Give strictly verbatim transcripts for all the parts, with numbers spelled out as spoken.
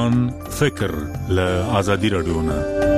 ځوان فکر له آزادي رادیو نه.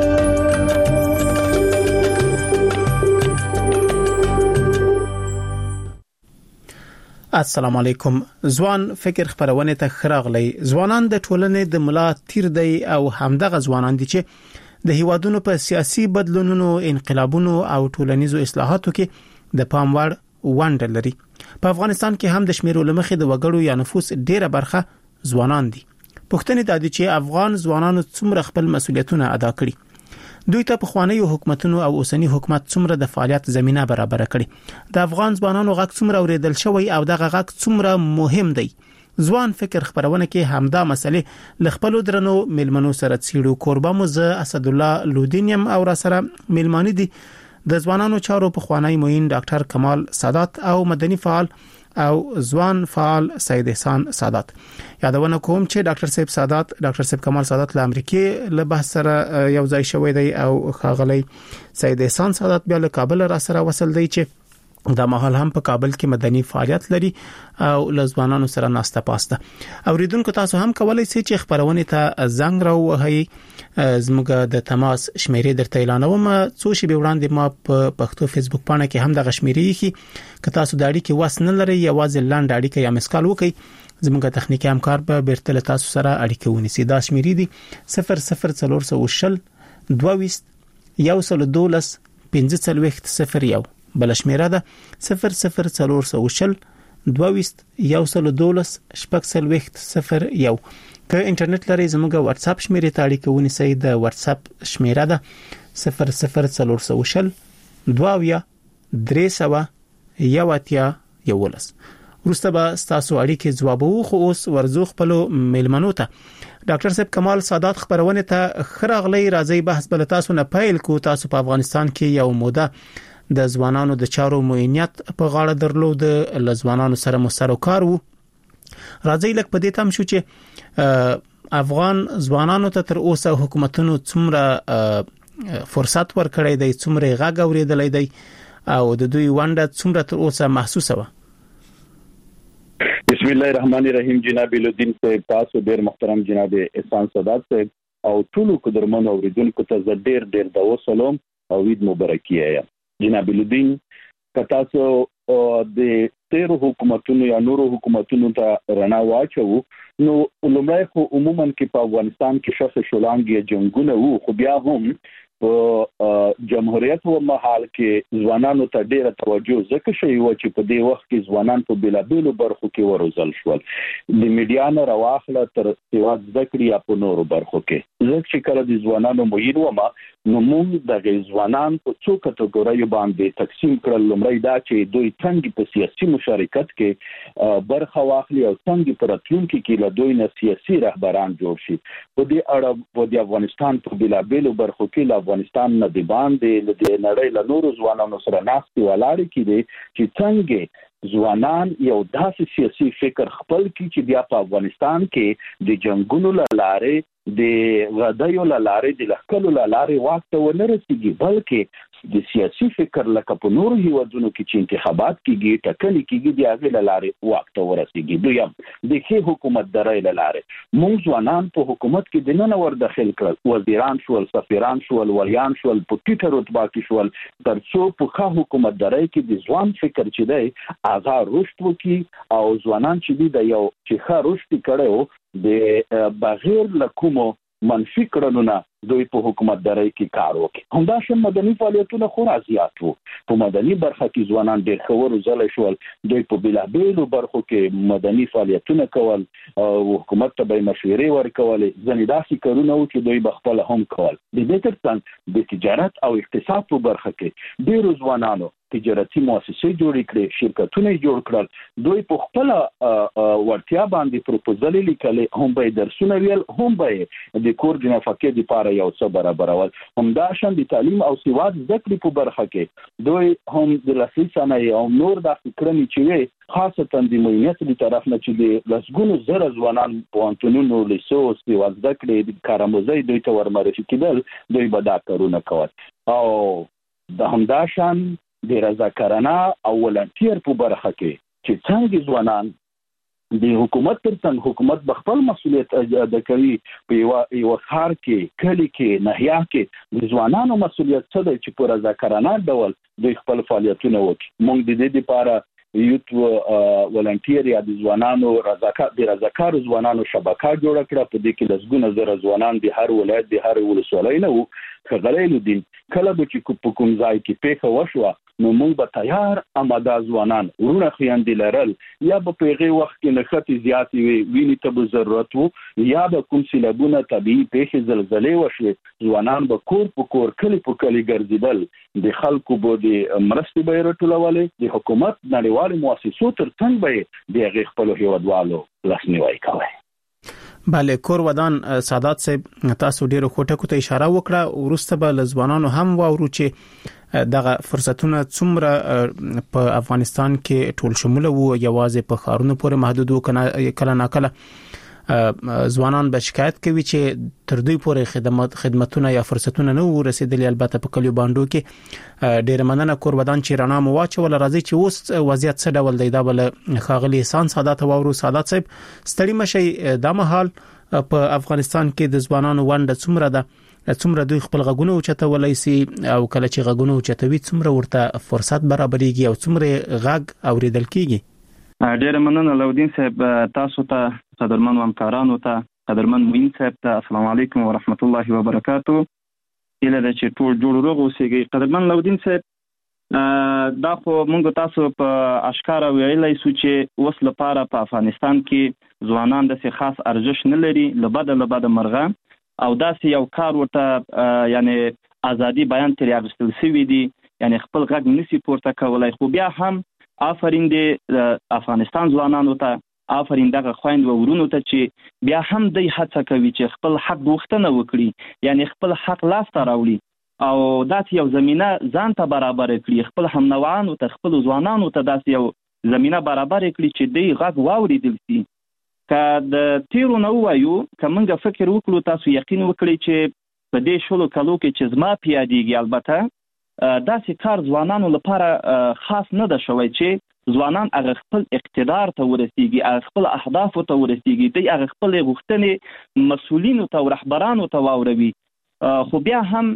السلام علیکم. ځوان فکر خبرونه ته خراغلی. ځوانان د ټولنې د ملا تیر دی او همدغه ځوانان دي چې د هیوادونو په سیاسي بدلونونو، انقلابونو او ټولنیزو اصلاحاتو کې د پام وړ ونډه لري. په افغانستان کې هم د شمیرو لمخې د وګړو یا نفوس ډیره برخه ځوانان دي. پښتنې د دې چې افغان ځوانانو څومره خپل مسولیتونه ادا کړي. دوی ته په خوانیو حکومتونو او اوسنی حکومت څومره د فعالیت زمينه برابر کړي. د افغان ځوانانو غږ څومره اوریدل شوی او دغه غږ څومره مهم دی. ځوان فکر خبرونه کې همدا مسلې ل خپل درنو ملمنو سره څیړو. قربا مزه اسد الله لودینیم او را سره ملمانی دي د ځوانانو چارو په خوانای موین ډاکټر کمال سادات او مدني فعال او ځوان فعال سید احسان سادات. یادونه کوم چې ډاکټر صاحب سادات ډاکټر صاحب کمال سادات له امریکای له بحث سره یو ځای شوی دی او خاغلی سید احسان سادات بیا له کابل را سره وصل دی چې د ماحول هم په کابل کې مدني فعالیت لري او لزوانانو سره ناسته پاسته. اوریدونکو تاسو هم کولای شئ چې خبرونه ته زنګ راوهئ. زموږ د تماس شمیرې درته اعلانوم. څو شی به وړاندې ما په پښتو فیسبوک پاڼه کې هم د غشمیرې کې که تاسو د اړیکې واس نه لرئ یوازې لاند اړیکه یا مسکال وکړئ. زموږ تخنیکی همکار به بیرته تاسو سره اړیکه ونیسي. دا شمیرې دي صفر صفر څلور سو شل دوه یو سل دولس پنځه څلوېښت صفر یو. بل شمیره ده صفر صفر څلور سو شل دوه یو سل دولس شپږ څلوېښت صفر یو. که انټرنیټ لرئ زموږ واتس اپ شمیرې ته اړیکه ونیسئ. د واتس اپ شمیره ده صفر صفر څلور سو شل دوه درې سو یو اتیا یولس. ورسته به تاسو اړیکې ځوابو. خو اوس ورزو خپل ملمنو ته ډاکټر صاحب کمال سادات خبرونه ته خراغلی. راځي بحث بل تاسو نه پیل کو. تاسو په افغانستان کې یو موده د ځوانانو د چارو موینیت په غاړه درلود. د ځوانانو سره مو سره کار وو. راځي لکه په دې تم شو چې افغان ځوانانو ته تر اوسه حکومتونو څومره فرصت ورکړی دی، څومره غږ اوریدلای دی او د دوی ونډه څومره تر اوسه محسوسه و. بسم الله الرحمن الرحیم. جناب لودین صاحب، تاسو ډیر محترم جناب احسان سادات صاحب او ټول قدرمن اوریدونکو ته زه ډیر ډیر د وسلام او عید مبارکي وایم. جناب لودین که تاسو د تیرو حکومتونو یا نورو حکومتونو ته رڼا واچو نو لومړی خو عموما کې په افغانستان کې شخص شولانګي جنگونه وو، خو بیا هم په جمهوریت و مهال کې ځوانانو ته ډیره توجه ځکه شوی و چې په دې وخت کې ځوانان په بلابلو برخو کې وروزل شول. د میډیا نه راواخله تر سیوا ذکر یا په نورو برخو کې. ځکه چې کله د ځوانانو موین و ما نو موږ د ځوانان په څو کټګوریو باندې تقسیم کړل. لومړی دا چې دوی څنګه په سیاسي مشارکت کې برخه واخلي او څنګه په راتلونکي کې له دوی نه سیاسي رهبران جوړ شي. په دې اړه د افغانستان په بلابلو برخو کې افغانستان نه دی باندې د نړۍ له نورو ځوانانو سره ناستي ولاړ کې دي چې څنګه ځوانان یو داسې سیاسي فکر خپل کی چې بیا په افغانستان کې د جنگونو لاره د غدایو لاره د لخکلو لاره واکته ونه رسیږي، بلکې د سیاسي فکر لکه په نورو هیوادونو کې چې انتخابات کیږي ټاکنې کیږي د هغه لاره واکته ورسیږي. دویم د کې حکومت درای لاره موږ ځوانان په حکومت کې د نن ور داخل کړل، وزیران شول، سفیران شول، ولیان شول، په ټیټه رتبه کې شول، ترڅو په ښه حکومت درای کې د ځوان فکر چې دی هغه رشد وکړي او ځوانان چې دی د یو چې ښه رشد کړو د بغیر لکومو منفي کړنونه دوی په حکومت درای کې کار وکړي. همداشان مدني فعالیتونه خورا زیات وو. په مدني برخه کې ځوانان ډېر ښه وروزل شول. دوی په بلابلو برخو کې مدني فعالیتونه کول او حکومت ته به مشورې ورکولې. ځینې داسې کارونه وو چې دوی به خپل هم کول. د دې ترڅنګ د تجارت او اقتصاد په برخه کې ډېرو ځوانانو تجارتي مؤسسې جوړې کړې، شرکتونه جوړ کړل. دوی په خپل ورتیا باندې پروپوزل لیکلې، هم به درسونه ویل، هم به د کور د نفقې لپاره یو څه برابرول. همداشان د تعلیم او سواد زده کړې په برخه کې دوی هم د لاسي صنایع او نور د فکرنې چې وي خاصه د موینیت د طرف نه چې د لسګونو زره ځوانان پوهنتونونو لیسو سواد زده کړې د کارآموزۍ دوی ته ورمعرفي کېدل، دوی به دا کارونه کول. او د همداشان د رضاکارانه او ولنټیر په برخه کې چې څنګه ځوانان د حکومت ترڅنګ حکومت بخپل مسولیت ادا کوي په یو یو خار کې کلی کې ناحیه کې د ځوانانو مسولیت څه دی چې په رضاکارانه ډول د خپل فعالیتونه وکړي. موږ د دې لپاره یوت ولنټیر یا د ځوانانو رضاکار د رضاکار ځوانانو شبکه جوړ کړه. په دې کې لسګونه زره ځوانان د هر ولایت د هر ولسوالۍ نه وو خغړېلو دي. کله به چې په کوم ځای کې پیښه وشوه نو موږ به تیار آماده ځوانان ورونه خیاندي لرل، یا به په هغه وخت کې نښتې زیاتې وي، وینې ته به ضرورت وو، یا به کوم سیلابونه طبیعي پیښې زلزلې وشوې ځوانان به کور په کور کلی په کلی ګرځېدل، د خلکو به د مرستې به یې راټولولې، د حکومت نړیوالو مؤسسو تر څنګ به یې د هغې خپلو هېوادوالو لاسنیوی کوی. بله، کور ودان سادات صاحب تاسو ډیرو خوټکو ته اشاره وکړه، ورسته به لزوانانو هم واورو چې دغه فرصتونه څومره په افغانستان کې ټول شموله وو، یوازې په خارونو پورې محدود وو. کله ناکله ځوانان به شکایت کوي چې تر دوی پورې خدمات خدماتونه یا فرصتونه نه ورسېدلي. البته په کلیو باندو کې ډیر مننه کور ودان چې رڼا مو واچول. راځي چې اوس وضعیت څه ډول دی دا بل خاغلی احسان سادات واورو. سادات صاحب ستړي مشي، دا مهال په افغانستان کې د ځوانانو ونډه څومره ده؟ څومره دوی خپل غږونه اوچتولای شي او کله چې غږونه اوچتوي څومره ورته فرصت برابرېږي او څومره غږ اوریدل کیږي؟ ډیر مننه لودین صاحب، تاسو ته قدرمن همکارانو ته، قدرمن موین صاحب ته السلام علیکم ورحمت الله وبرکاتو. اله د چې ټول جوړ روغ اوسېږي. قدرمن لودین صاحب، دا خو موږ تاسو په اشکار ویلای سو چې اوس لپاره په افغانستان کې ځوانان د څه خاص ارزښت نه لري، لبد لبد مرغه او داسې یو کار ورته یعنی ازادي بیان تر اغستل سوي دي، یعنی خپل غږ نسی پورته کولای. خو بیا هم آفرین دی افغانستان ځوانانو ته، آفرین دغه خويند و ورونو ته چې بیا هم د هڅه کوي چې خپل حق غوښتنه وکړي، یعنی خپل حق لاس ته راوړي او داسې یو زمينه ځان ته برابر کړي، خپل هم نوعانو ته، خپل ځوانانو ته داسې یو زمينه برابر کړي چې دوی غږ واوریدل شي. که د تیرو نو وایو، که موږ فکر وکړو، تاسو یقین وکړئ چې په دې شلو کلو کې چې زما پیادېږي، البته داسې کار ځوانانو لپاره خاص نه ده شوی چې ځوانان هغه خپل اقتدار ته ورسیږي، هغه خپل اهدافو ته ورسیږي، دوی هغه خپل غوښتنې مسؤلینو ته او رهبرانو ته واوروي. خو بیا هم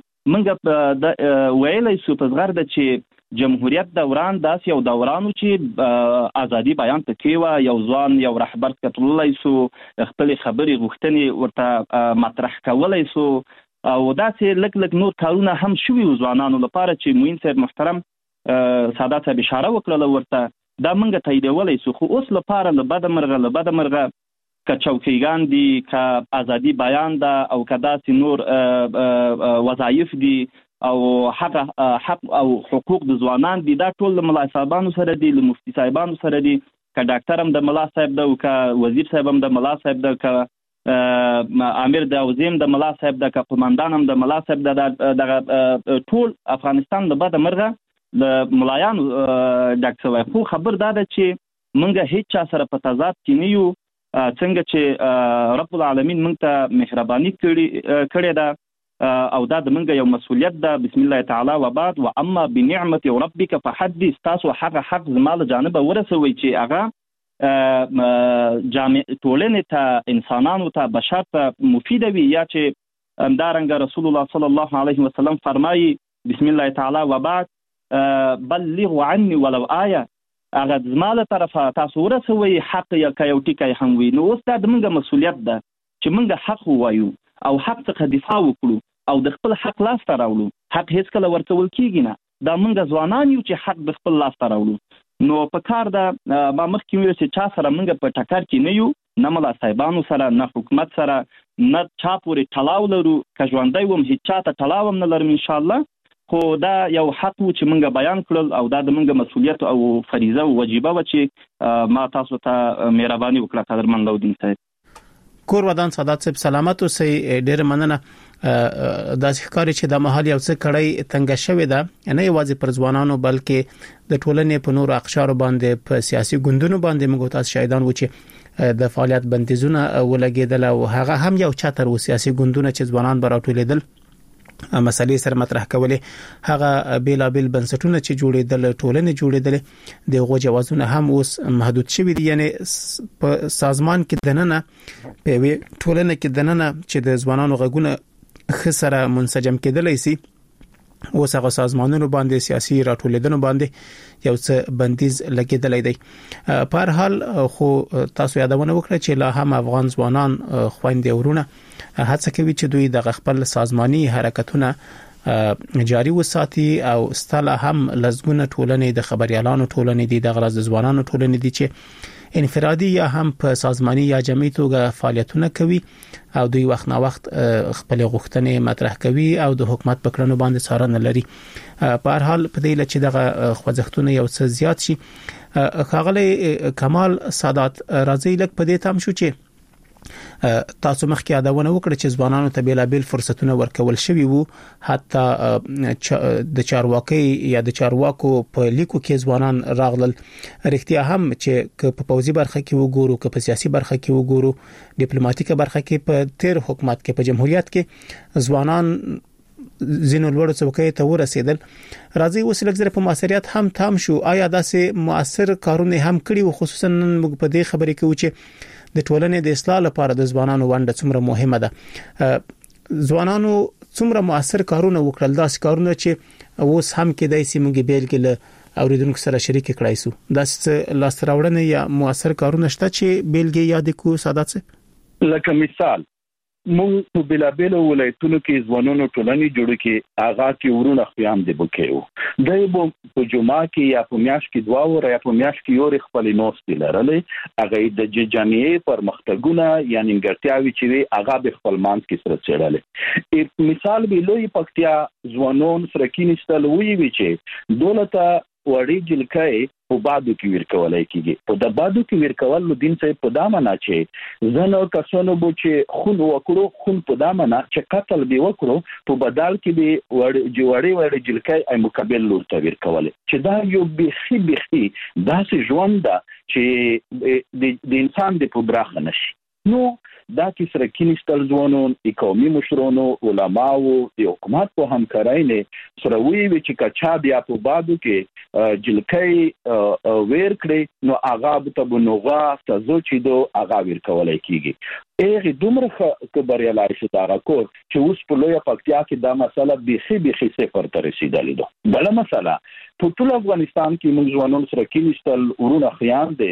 موږ ویلی سو په زغرده چې جمهوریت دوران داسې یو دورانو چې ازادي بیان پکې وه، یو ځوان یو رهبر کتللی سو، خپلې خبرې غوښتنې ورته مطرح کولی سو او داسې لږ لږ نور کارونه هم شوي و ځوانانو لپاره چې موین صاحب محترم سادات صاحب اشاره وکړله ورته، دا موږ تاییدولی سو. خو اوس لپاره له بده مرغه له بده مرغه که چوکیګان دي، که ازادي بیان ده او که داسې نور وظایف دي او حق حق او حقوق د ځوانان دي، دا ټول له ملا صاحبانو سره دي، له مفتي صاحبانو سره دي، که ډاکټر هم د ملا صاحب ده او که وزیر صاحب هم د ملا صاحب ده، که امیر د اوزیم د ملا صاحب د قومندان هم د ملا صاحب د دغه ټول افغانستان د بده مرغه د ملایانو ډاکټر شوی. خو خبر دا ده چې موږ هیڅ چا سره په تضاد کې نه یو، څنګه چې رب العالمین موږ ته مهرباني کړې کړې ده او دا د موږ یو مسؤلیت ده. بسم الله تعالی و بعد و اما بنعمت ربک فحدث. تاسو هغه حق زما له جانبه ورسوي چې هغه جامع ټولنې ته، انسانانو ته، بشر ته مفید وي، یا چې همدارنګه رسول الله صلی الله علیه وسلم فرمایي بسم الله تعالی و بعد بلغوا عني ولو آیه، هغه زما له طرفه تاسو ورسوي حق یا که یو ټکی هم وي. نو اوس دا د موږ مسؤلیت ده چې موږ حق ووایو او حق څخه دفاع وکړو او د خپل حق لاس ته راوړو. حق هیڅکله ورکول کیږي نه، دا موږ ځوانان یو چې حق د خپل لاس ته راوړو. نو په کار ده ما مخکې ویل چې چا سره موږ په ټکر کې نه یو، نه ملا صاحبانو سره، نه حکومت سره، نه چا پورې تړاو لرو. که ژوندی وم هیڅ چا ته تړاو هم نه لرم انشاءالله. خو دا یو حق و چې موږ بیان کړل او دا د موږ مسؤلیت او فریضه او وجیبه و چې ما تاسو ته مهرباني وکړه. قدرمن لودین صاحب، کور ودان سادات صاحب سلامت اوسئ. ډیر مننه. دا ښکاري چې د محل یو څه کړی تنګ شوی ده، نه یوازې پر ځوانانو بلکې د ټولنې په نورو اقشارو باندې، په سیاسي ګوندونو باندې موږ تاسو شاهدان و چې د فعالیت بندیزونه ولګیدل او هغه هم یو چتر و سیاسي ګوندونه چې ځوانان براټولیدل مسلې سره مطرح کولې هغه بیلابل بنسټونه چې جوړېدل ټولنې جوړېدل د غو جوازونه هم اوس محدود شوي دي یعنی په سازمان کې دننه په ټولنه کې دننه چې د ځوانانو غږونه خسره منسجم کېدلای شي اوس هغه سازمانونو باندې سیاسي راټولېدنه باندې یو څه بندیز لګیدلای دی په هر حال خو تاسو یادونه وکړه چې لا هم افغان ځوانان خويندې ورونه هڅه کوي چې دوی د خپل سازماني حرکتونه جاري وساتي او ستله هم لزګونه ټولنې د خبريالانو ټولنې دي د غرض ځوانانو ټولنې دي چې انفرادي یا هم په سازماني یا جمعي توګه فعالیتونه کوي او دوی وخت نا وخت خپل غوښتنې مطرح کوي او د حکومت په کړنو باندې څارنه لري په هر حال په دې لچې دغه خوځښتونه یو څه زیات شي ښاغلی کمال سادات راځي لک په دې تام شو چې تاسو مخکې یادونه وکړه چې ځوانانو ته بیلابل فرصتونه ورکول شوي وو حتی د چارواکي یا د چارواکو په لیکو کې ځوانان راغلل رښتیا هم چې په پوځي برخه کې وګورو که په سیاسي برخه کې وګورو ډیپلوماټیکه برخه کې په تیر حکومت کې په جمهوریت کې ځوانان زینو لوړ څوکۍ ته ورسېدل راځي وسلک زره په موثریت هم تام شو آیا داسې موثر کارونه هم کړي خصوصا موږ په دې خبرې کې و چې د ټولنې د اصلاح لپاره د ځوانانو ونډه څومره مهمه ده ځوانانو څومره موثر کارونه وکړل داسې کارونه چې اوس هم کېدای شي موږ بیلګې له اوریدونکو سره شریک کړای شو داسې لاس راوړنه یا موثر کارونه شته چې بیلګې یاد کو ساده څه لکه مثال مونږ په بلابل ولایتونو کې ځوانانو ټولنې جوړ کې آغا کې ورونه خیام دی بکیو دای په جمعه کې یا په میاش کې دوا ور یا په میاش کې یو خپل نوستي لرلې هغه د جامعې پر مختګونه یعنی ګټیاوي چې هغه به خپل مانس کې سره چړلې مثال به لوی پکتیا ځوانون سره کې نشتل وی وی چې دولت وړي جلکای په بادو کې ورکولای کیږي په د بادو کې ورکول نو دین څخه په دامه نه چې زنه کسانو بو چې خون وکړو خون په دامه نه چې قتل به وکړو په بدل کې به وړي جوړي وړي جلکای ای مقابل لور ته ورکول چې دا یو بخي بخي داسې ژوند ده چې د انسان د په براخه نشي نو دا کې سره کینستل ځوانون قومي مشرونو علماو د حکومت په همکارۍ نه سره وی وی چې کچا بیا په بادو کې جلکای ویر کړي نو هغه به بنوغه تاسو چې دو هغه ور کولای کیږي اغه دومره خبريالای شو دا کور چې اوس په لوی پکتیا کې دا مسله بيخي بيخي صفر ته رسیدلې ده بل مسله په ټول افغانستان کې موږ ځوانون سره کینستل ورونه خیام دي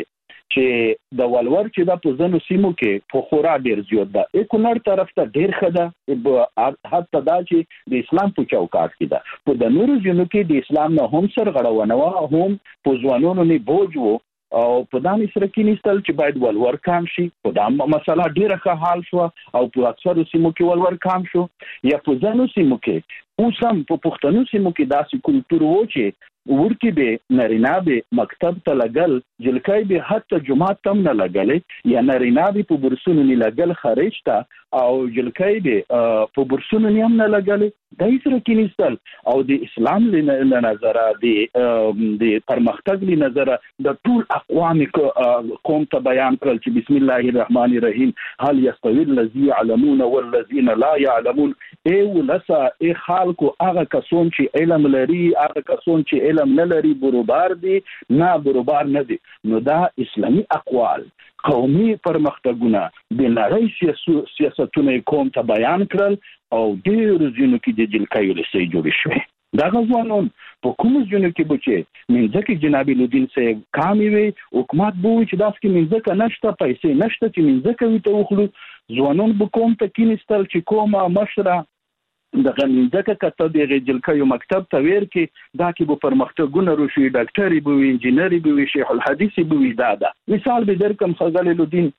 چې د ولور چې د پوزنو سیمو کې په خورا ډیر زیات ده اکونر طرف ته ډیر خده حتی دا چې د اسلام په چوکاټ کې ده په د نورو ځینو کې د اسلام نه هم سرغړونه وا هم په ځوانونو نه بوج وو او په دامي سره کې نستل چې باید ولور کم شي په دام مسله ډیره ښه حال شو او په اکثر سیمو کې ولور کم شو یا په ځینو سیمو کې اوس هم په پښتنو سیمو کې داسې کلتور وو چې ورکی به نرینا به مکتب ته لګل جلکای به حتی جمعه تم نه لګلې یا نرینا به په برسونو نه لګل خارج ته او جلکای به په برسونو نه هم نه لګلې دای سره کې نستل او د اسلام له نظر دی د پرمختګ له نظر د ټول اقوام قوم ته بیان کړل چې بسم الله الرحمن الرحیم هل یستوی الذین يعلمون والذین لا يعلمون ای ولسا ای خلکو هغه کسون چې علم لري هغه کسون چې علم نه لري برابر دي نه برابر نه دي نو دا اسلامي اقوال قومي پرمختګونه د نړۍ سیاستونه کوم ته بیان کړل او ډېر ځینو کې د جلکایو لسې جوړ شوی دا غوښنون په کوم ځینو کې بچي منځکه جناب الدین صاحب کامي وي حکومت بو چې داس کې منځکه نشته پیسې نشته چې منځکه وي ته وخلو ځوانون به کوم ته کینستل چې کومه مشره د غنځکه کته د جلکایو مکتب ته ویر کې دا کې به پرمختګونه روشي ډاکټري به وي انجینری به وي شیخ الحدیث به وي دا دا مثال به درکم خزل الدین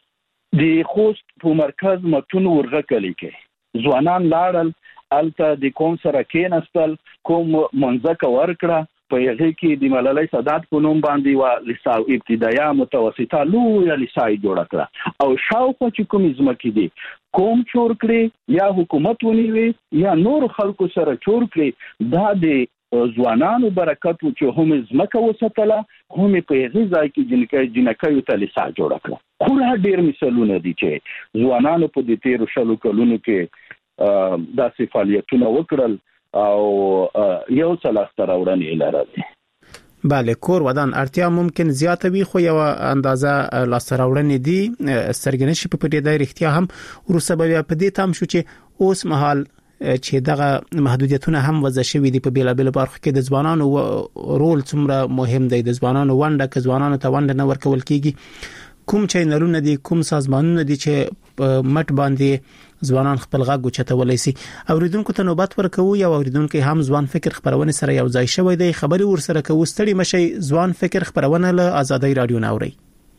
د خوست په مرکز متون ورغه کلی کې ځوانان لاړل الته د کوم سره کېنستل کوم منځکه ورکړه په هغه کې د ملالۍ سادات په نوم باندې وا لساو ابتدایه متوسطه لویه لسای جوړ کړه او شاوخوا چې کوم ځمکې دي کوم چور کړي یا حکومت ونیوي یا نور خلکو سره چور کړي دا د ځوانانو برکت چې هم ځمکه وساتله هم په هغه ځای کې جنکای جنکایو ته لسا جوړ کړه خورا ډیر مثالونه دي چې ځوانانو په دې تیر شلو کلونو کې داسې فعالیتونه وکړل او یو څه لاسته راوړنې لري. بله کور ودان اړتیا ممکن زیاته وي خو یو اندازه لاسته راوړنې دي سرګنې شي په دې د اړتیا هم ورسره بیا په دې تام شو چې اوس مهال چې دغه محدودیتونه هم وضع شوي دي په بیلابل برخو کې د ځوانانو رول څومره مهم دی، د ځوانانو ونډه که ځوانانو ته ونډه نه ورکول کیږي، کوم چینلونه دي کوم سازمانونه دي چې مټ باندې ځوانان خپل غږ اوچتولای شي. اوریدونکو ته نوبت ورکوو یا اوریدونکو هم ځوان فکر خبرونه سره یو ځای شوی دی، خبري ورسره کوو. ستړي مشي ځوان فکر خبرونه له آزادۍ رادیو ناوري.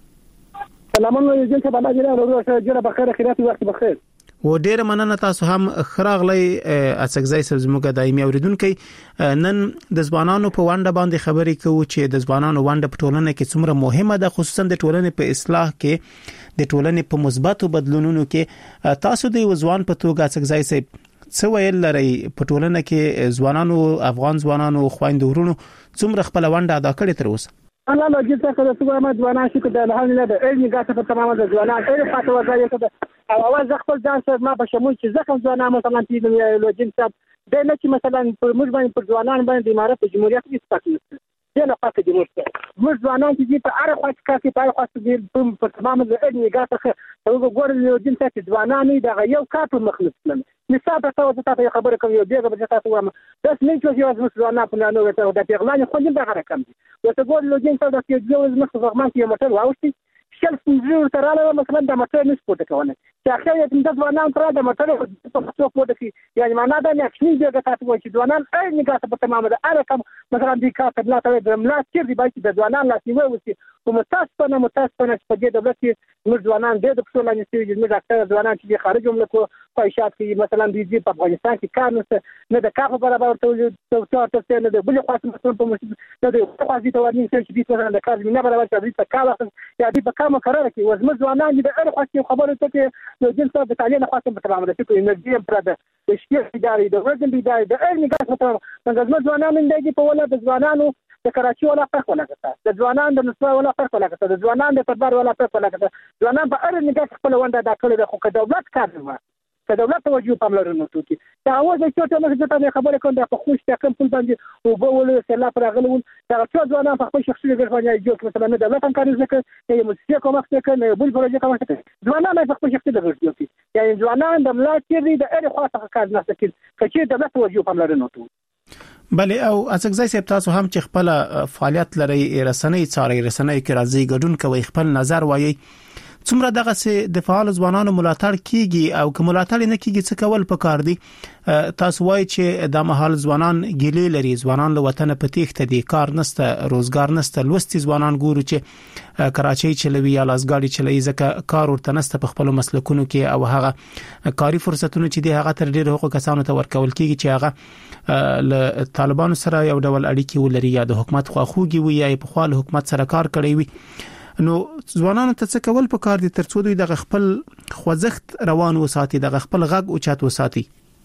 سلامونه جناب بالا جناب جناب بخیر خیرات وخت بخیر. و ډیره مننه تاسو هم خراغلی اڅکزای سبزموګه دایمي اوریدونکو. نن د ځوانانو په ونډه باندې خبرې کوو چې د ځوانانو ونډه په ټولنه کې څومره مهمه ده، خصوصا د ټولنې په اصلاح کې، د ټولنې په مثبتو بدلونونو کې. تاسو د ځوان په توګه اڅکزای سي څه ویل لري په ټولنه کې ځوانانو افغان ځوانانو خويندو ورونو څومره خپل ونډه ادا کړې تر اوسه؟ انا لا جيت كذا سوى ما جوانا شو كذا الحال لا ده إني قاعد في تمام الجوانا إيه فاتوا زي كذا أو أول زخم جانس ما بشمول شيء زخم جوانا مثلا في لو جنس ده نشي مثلا مش بين الجوانا بين الإمارات الجمهورية في استقلال ده لا فاك الجمهورية مش جوانا تيجي تعرف واش كافي تعرف واش تجيب في تمام إني قاعد أخ هو جور لو جنس جوانا ني ده غير كاتو مخلص لنا نسابة توا تتا خبركم يو بيجا بجتا توا بس ليش وش مش جوانا كنا نو ده ده بيغلاني خلينا بحرك كم وتقول لو جنس هذا يتجوز نفس فغمان في مطر واوشتي شلف نزور ترى مثلا ده مطر نسبوت كونه شاخيه تندز وانا ترى ده مطر تسوق بده في يعني معناه ده نكشني بيجا تاتو شي وانا اي نقاط تمام ده انا كم مثلا دي كات لا ترى لا كثير دي باي ده وانا لا سيوي ومتاسفنا متاسفنا في دولتي مش وانا ده بسول اني سيجي مش اكثر وانا اللي خارجهم لكو فايشات في مثلا بيجي في افغانستان في كان نه د کاغه برابر ته ته ته نه د بل خاص مسؤل په مش نه د خاص دي تواني چې دي مثلا د کار نه برابر چې دي کاغه یا دي په کومه قرار کې وزم ځوانان دي اړ خاص خبره ته چې د جنس د تعلیم خاصه په تمام ده چې انرژي پر ده د شي اداري د ورځن دي د اړ نه ګټه په څنګه ځوانان دي په ولا د ځوانانو د کراچي ولا فرق ولا کته د ځوانان د نسوا ولا فرق ولا کته د ځوانان د پردار ولا فرق ولا کته ځوانان په اړ نه ګټه خپل ونده دا کړی د خو دولت کار نه که دولت توجه پاملرنه وکړي. دا اوس چې څه څه څه خبره کوم د خوښ تکم په باندې او په ول سلا پر غلول دا څو ځوانان په خپل شخصي ګرځونه جوړ مثلا نه دولت هم کار وکړي یا موسیقي کوم څه کوي بل پروژه کوم څه ځوانان په خپل شخصي ګرځي یعنی ځوانان د ملت کې د اړ خاصه کار نه کوي چې دولت توجه پاملرنه وکړي. بله او اڅکزای صاحب تاسو هم چې خپل فعالیت لري رسنۍ څاري رسنۍ کې راځي ګډون کوي خپل نظر وایي څومره دغه سه د فعال ځوانانو ملاتړ کیږي او که ملاتړ نه کیږي څه کول پکار دي؟ تاسو وایي چې د محل ځوانان ګیلې لري، ځوانان له وطن په تېښته دي، کار نشته، روزګار نشته، لوستي ځوانان ګورو چې کراچۍ چلوي یا لاسګاډي چلوي ځکه کار ورته نشته په خپل مسلکونو کې او هغه کاري فرصتونو چې دی هغه تر ډیره حقوق کسانو ته ورکول کیږي چې هغه له طالبانو سره یو ډول اړیکې ولري یا د حکومت خواخوږي وي یا په خپل حکومت سره کار کوي. نو ځوانانو ته څه کول پکار دي ترڅو دوی د خپل خوځښت روان وساتي، د خپل غږ اوچت وساتي؟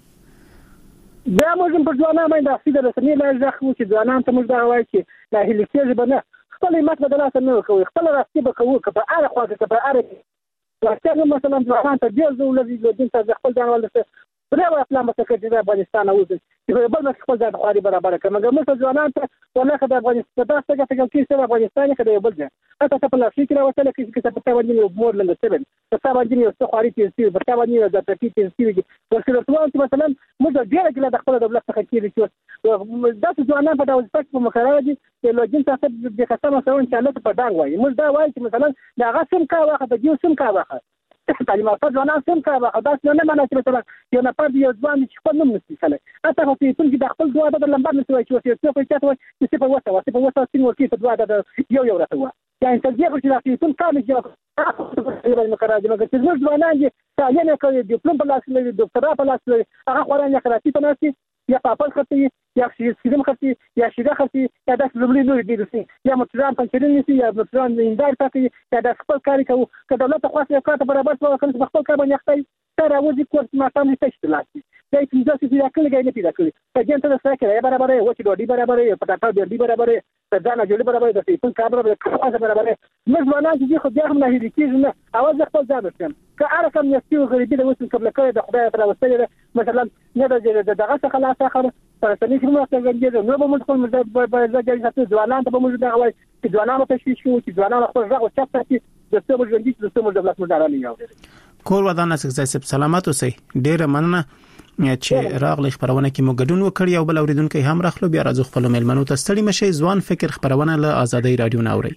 دا موږ په ځوانانو باندې اصلي رسنۍ لا ځخ و چې ځوانان ته موږ دا وایي چې لا هلي کېږي به نه خپل مت بدلات نه کوي، خپل راستي به کوي که په اړه خواږه که په اړه راستي مثلا ځوانان ته ډیر زو لږ د دین ته خپل ځان ولته بلوا افلام څخه د افغانستان او چې بل مخ خپل ځان خاري برابر کړي مګر موږ ځوانان ته ولکه د افغانستان د څنګه څنګه کې سره افغانستان کې د بل ځای اته په لاسي کې راوته لکه چې څه په باندې یو مور لنګ سبن په باندې یو څه خاري چې په باندې د ترتیب چې ورسره ټول مثلا موږ ډیر کې د خپل دولت څخه کېږي چې د ځوانان په داوز پک په مخاله دي چې لوجین تاسو د قسم سره چې الله په داغ وایي موږ دا وایي چې مثلا دا غسم کا واخه د یو سم کا واخه تعلیمات ځوانان سم کا واخه دا څه نه معنی چې مثلا یو نه پد یو ځوان چې خپل نوم نشي کله اته په ټول کې د خپل دوا د لمبر نشي وایي چې څه په چاته وایي چې په وسه وسه په وسه سین ورکی په دوا د یو یو راته يعني تجيب في لاقيتون كامل جاك تقريبا مكراج ما قلت زوج زوانان تعليم كوي دبلوم بلاس لي دكتوراه بلاس لي اخ قران يا خراتي تناسي يا بابل خطي يا سيدم خطي يا شيدا خطي يا داس زبلي نور دي سي يا متران پنځري نسي يا متران اندار تاکي يا داس خپل کاری کو کدولت خاصه کاته برابر سو کنه خپل کار باندې اخته ترى وځي کورس ما تام تشتلاتي دای چې ځکه چې راکړل غي نه پیدا کړی ته جنته د سره برابر یو چې ډوډۍ برابر یو پټاټا ډوډۍ برابر ته ځان جوړ برابر د سیفن کار برابر خاصه برابر مش ځوانان چې خو بیا هم نه هېږي نه اواز خپل ځان وکم که اره کوم یستي غریبي د وسن قبل کړه د خدای تعالی وسیله مثلا نه د دغه څخه لا څخه پرسنۍ کومه څنګه نو به موږ خپل ځای ځای ځوانان ته به موږ دغه وایي چې ځوانان تشویق شو چې ځوانان خپل ځای او چپ کړي د څه موږ ژوندۍ د څه موږ دولت موږ درانه یو کور ودانه سکه سلامات اوسئ ډیره مننه چې راغلی خبرونه کې مو ګډون وکړی او بل اوریدونکو هم راخلو بیا راځو خپل میلمنو ته ستړي مشي ځوان فکر خبرونه له آزادۍ رادیو ناوري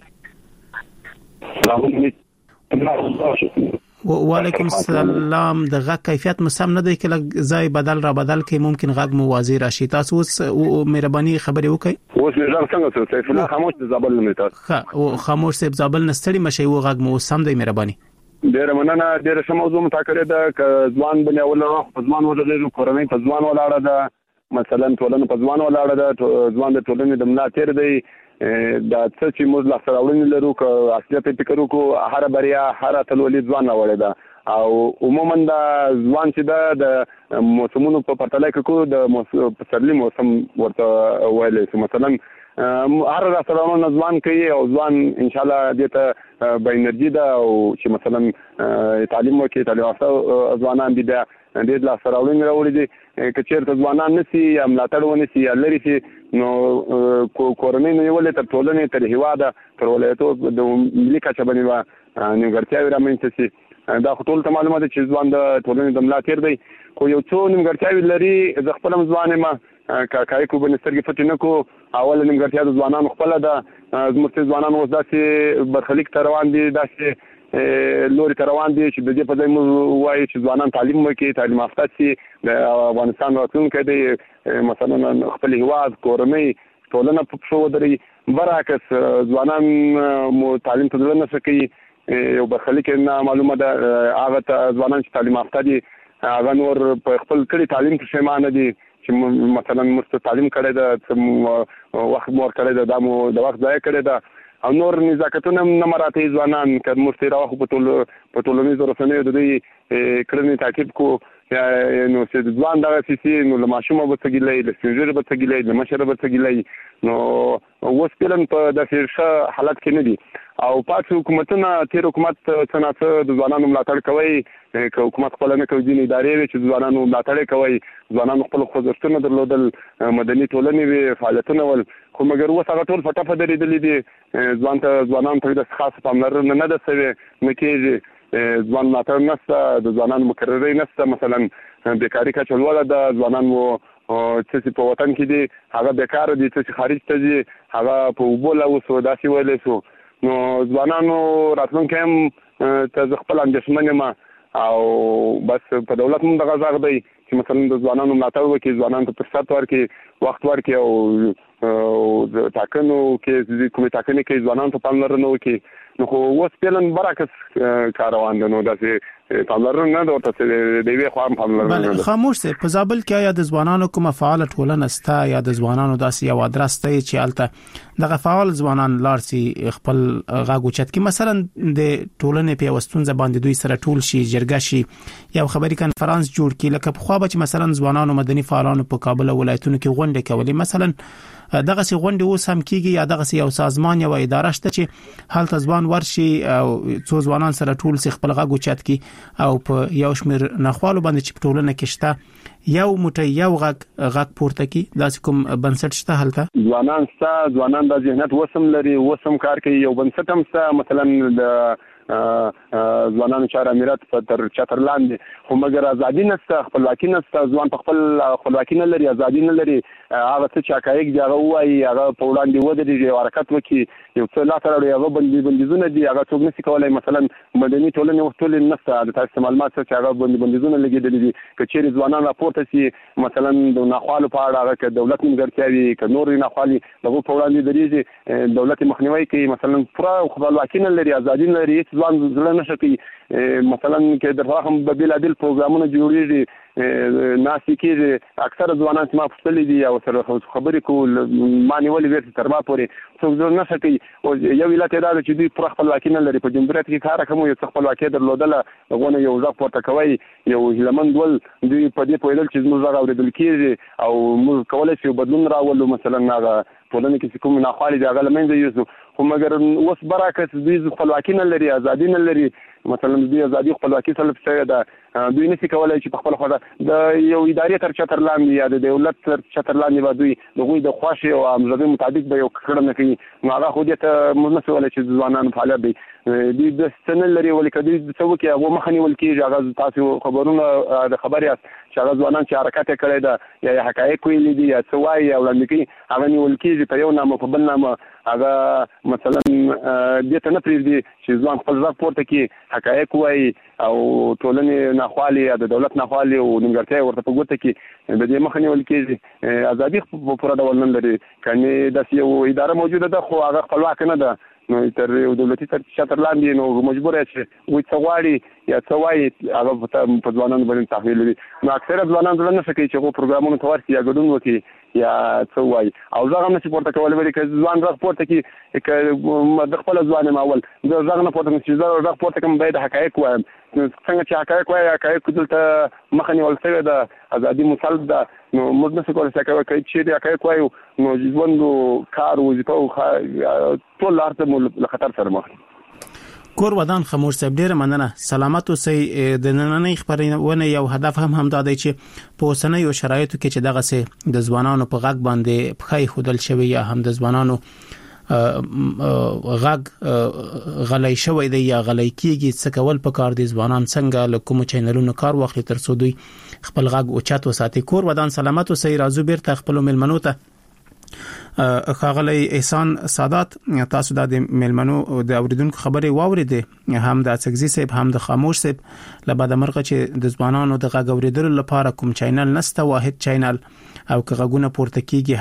وعلیکم السلام د غږ کیفیت مسم نه دی کله ځای بدل را بدل کې ممکن غږ مو واضح راشي تاسو اوس مهرباني خبرې وکړئ اوس زه څنګه څه سیف الله خاموش د زابل نه تاسو ها او خاموش سیف زابل نه ستړي مشي و غږ مو سم دی مهرباني ډیر مننه ډیر ښه موضوع متاکره ده ک ځوان بنیاول په ځوان ولر کورنۍ په ځوان ولاړه ده مثلا ټولنه په ځوان ولاړه ده ځوان د ټولنې د ملا تیر دی دا څه چې موږ لا سره وړاندې لرو ک اصلیت فکر وکړو هر بریا هر تلولي ځوان راوړی ده او عموما دا ځوان چې دا د موسمونو په پرتله کې کو د پسرلي موسم ورته ویل شي مثلا هر راسره ځوان کوي او ځوان ان شاء الله دته به انرژي ده او چې مثلا تعلیم وکړي تعلیم یافته ځوانان دي د دې لا سره وړاندې راوړي دي که چیرته ځوانان نسی یا ملاتړ ونسی یا لري شي نو کورنۍ نه ولې تر ټولنې تر هیواده تر ولایتو د ملي کچه باندې نیمګړتیاوې رامنځته شي دا خو ټول ته معلومه ده چې ځوان د ټولنې د ملا تیر دی خو یو څو نیمګړتیاوې لري زه خپل هم ځوان یم کاکای کو بن سترګې پټې نه کو اول نیمګړتیا د ځوانانو خپل ده زموږ ځوانان اوس داسې برخلیک ته روان دي داسې لوري ته روان دي چې د دې په ځای موږ وایو چې ځوانان تعلیم وکړي تعلیم یافته شي د افغانستان راتلونکی دی مثلا خپل هیواد کورنۍ ټولنه په شو دري برعکس ځوانان مو تعلیم ته ځل نه کوي یو برخلیک نه معلومه ده هغه ځوانان چې تعلیم یافته دي هغه نور په خپل کړي تعلیم کې شمانه دي چې مثلا مست تعلیم کړي ده وخت مور کړي ده د د وخت ځای کړي ده او نور نزاکتونه نه مراته ځوانان کله مستری راخ په ټول په ټولنیزو رسنیو د دې کړنې تعقیب کو نو چې ځوان دغه سیسي نو له ماشومه به تګلې له سنجر به تګلې له مشر به تګلې نو اوس پلان په داسې ښه حالت کې نه دي او پات حکومتونه تیر حکومت څنګه د ځوانانو ملاتړ کوي که حکومت خپل نه کوي د ادارې چې ځوانانو ملاتړ کوي ځوانانو خپل خوځښتونه درلودل مدني ټولنې فعالیتونه ول خو مګر اوس هغه ټول فټه فټه درېدلې دي ځوان ته ځوانان ته د خاص پاملرنه نه ده سوي نه کېږي ځوان ملاتړ نشته د ځوانانو مقرري نشته مثلا بیکاري کچه لوړه ده ځوانان مو چې په وطن کې دي هغه بیکار دي چې خارج ته دي هغه په وبوله وسو داسې ویلې شو نو ځوانانو راتلونکي هم ته خپل اندېښمن یم او بس په دولت هم دغه ځای دی چې مثلا د ځوانانو ملاتړ وکړي ځوانانو ته فرصت ورکړي وخت ورکړي او د ټاکنو کې کومې ټاکنې کې ځوانانو ته پاملرنه وکړي نو خو اوس پلان برعکس کار روان دی نو داسې پاملرنه نه ده ورته د یوې خوا هم پاملرنه نه ده خاموش صاحب په زابل کې یا د ځوانانو کومه فعاله ټولنه سته یا د ځوانانو داسې یو ادرس دی چې هلته دغه فعال ځوانان لاړ سي خپل غږ اوچت کړي مثلا د ټولنې په وستونځ باندې دوی سره ټول شي جرګه شي یو خبري کانفرنس جوړ کړي لکه په خوا به مثلا ځوانانو مدني فعالانو په کابل ولایتونو کې غونډه کولې مثلا دغه سي غونډه اوس هم کیږي یا دغه سي یو سازمان یا اداره شته چې هلته ځوان ورشي او څو ځوانان سره ټول سي خپل غږ اوچت کړي او په یو شمیر نخوالو باندې چې په ټولنه کې شته یو موټی یو غږ غږ پورته کړي داسې کوم بنسټ شته هلته ځوانان ستا ځوانان د ذهنیت وسم لري وسم کار کوي یو بنسټ هم ستا مثلا د ځوانانو چار امیرات تر چتر لاندې خو مګر ازادي نشته خپلواکي نشته ځوان په خپل خپلواکي نه لري ازادي نه لري هغه څه چې حقایق دی هغه وایي هغه په وړاندې ودرېږي او حرکت وکړي یو څه لا سره هغه بندي بندیزونه دي هغه څوک نشي کولای مثلا مدني ټولنې وختول نشته د تاسو معلومات چې هغه بندي بندیزونه لګیدلي دي که چیرې ځوانان راپورته سي مثلا د ناخوالو په اړه هغه که دولت نیمګړتیاوي که نور ناخوالي دغه په وړاندې درېږي دولت مخنیوي کوي مثلا پوره خپلواکي نه لري ازادي نه لري ځوان ځل نه شي مثلا کې د فراهم بدیل عدل پروګرامونه جوړیږي ناسي کې اکثر ځوانان چې ما پوښتلي دي او سره خبرې کول معنی ولې ورته تر ما پورې څوک ځل نه شي یو ویلات دا چې دوی پر خپلواکي نه لري په جمهوریت کې کار کوم یو خپلواکي درلودله غونه یو ځای پورته کوي یو هلمند ول دوی په دې پوهیدل چې موږ راغو د دلکې او موږ کولای شو بدلون راولو مثلا هغه ټولنه کې کوم ناخوالي د غلمنځ یوسو خو مګر اوس برعکس دوی خپلواکي نه لري ازادي نه لري مثلا د ازادي خپلواکي سلب څه ده دوی نشي کولای چې په خپل خوا د یو ادارې تر چتر لاندې یا د دولت تر چتر لاندې به دوی د غوي د خواشي او امزدي مطابق به یو کړنه کوي نو هغه خو دې ته موږ ولې چې ځوانان فعالیت دي دوی د سن لري ولې کدي څه وکي هغه مخنی ولکې هغه تاسو خبرونه د خبري چې هغه ځوانان چې حرکت کړي ده یا حقایق ویلي دي یا څه وایي او لنډکی هغه نیولکې په یو نامه په بل نامه هغه مثلا دې ته نه پریږدي چې ځوان خپل ځای پورته کې حقایق وایي او ټولنې ناخوالي یا د دولت ناخوالي او نیمګړتیا ورته په ګوته کې د دې مخه نیول کېږي ازادي په پوره ډول نه لري کني داسې یو اداره موجوده ده خو هغه خپلواک نه ده نو تر یو دولتي تر چتر لاندې نو مجبور یې چې وي څه غواړي یا څه وایي هغه په ځوانانو باندې تحویل وي نو اکثره ځوانان ځل نه سکي چې هغه پروګرامونو ته ورسي یا ګډون وکړي یا څه وایي او زغم نشي پورته کولای ولی که ځوان راغ پورته کې ک د خپل ځوان ماول د زغم پورته چې زه راغ پورته کوم باید حقایق وایم څنګه چې حقایق وایي حقایق دلته مخه نیول شوی ده ازادي مسلب ده نو موږ نشو کولای چې چې حقایق وایو نو ژوندو کار وظیفه او ټول لارته له خطر سره مخ کور ودان خموش صاحب ډیره مننه سلامت اوسئ د نننۍ خبرونه یو هدف هم هم دا دی چې په اوسنیو شرایطو کې چې دغه سه د ځوانانو په غږ باندې پخای خودل شوی یا هم د ځوانانو غږ غلای شوی دی یا غلای کیږي څه کول په کار دي ځوانان څنګه له کوم چینلونو کار واخلي تر څو دوی خپل غږ او چات وساتي کور ودان سلامت اوسئ راځو بیرته خپل ملمنو ته خاغلی احسان سادات تاسو د ملمنو د اوریدونکو خبري واوریده هم د اڅګزي صاحب هم د خاموش صاحب لبا د مرغه چې د ځوانانو د غږ اوریدلو لپاره کوم چینل نسته واحد چینل او که غږونه پورته کیږي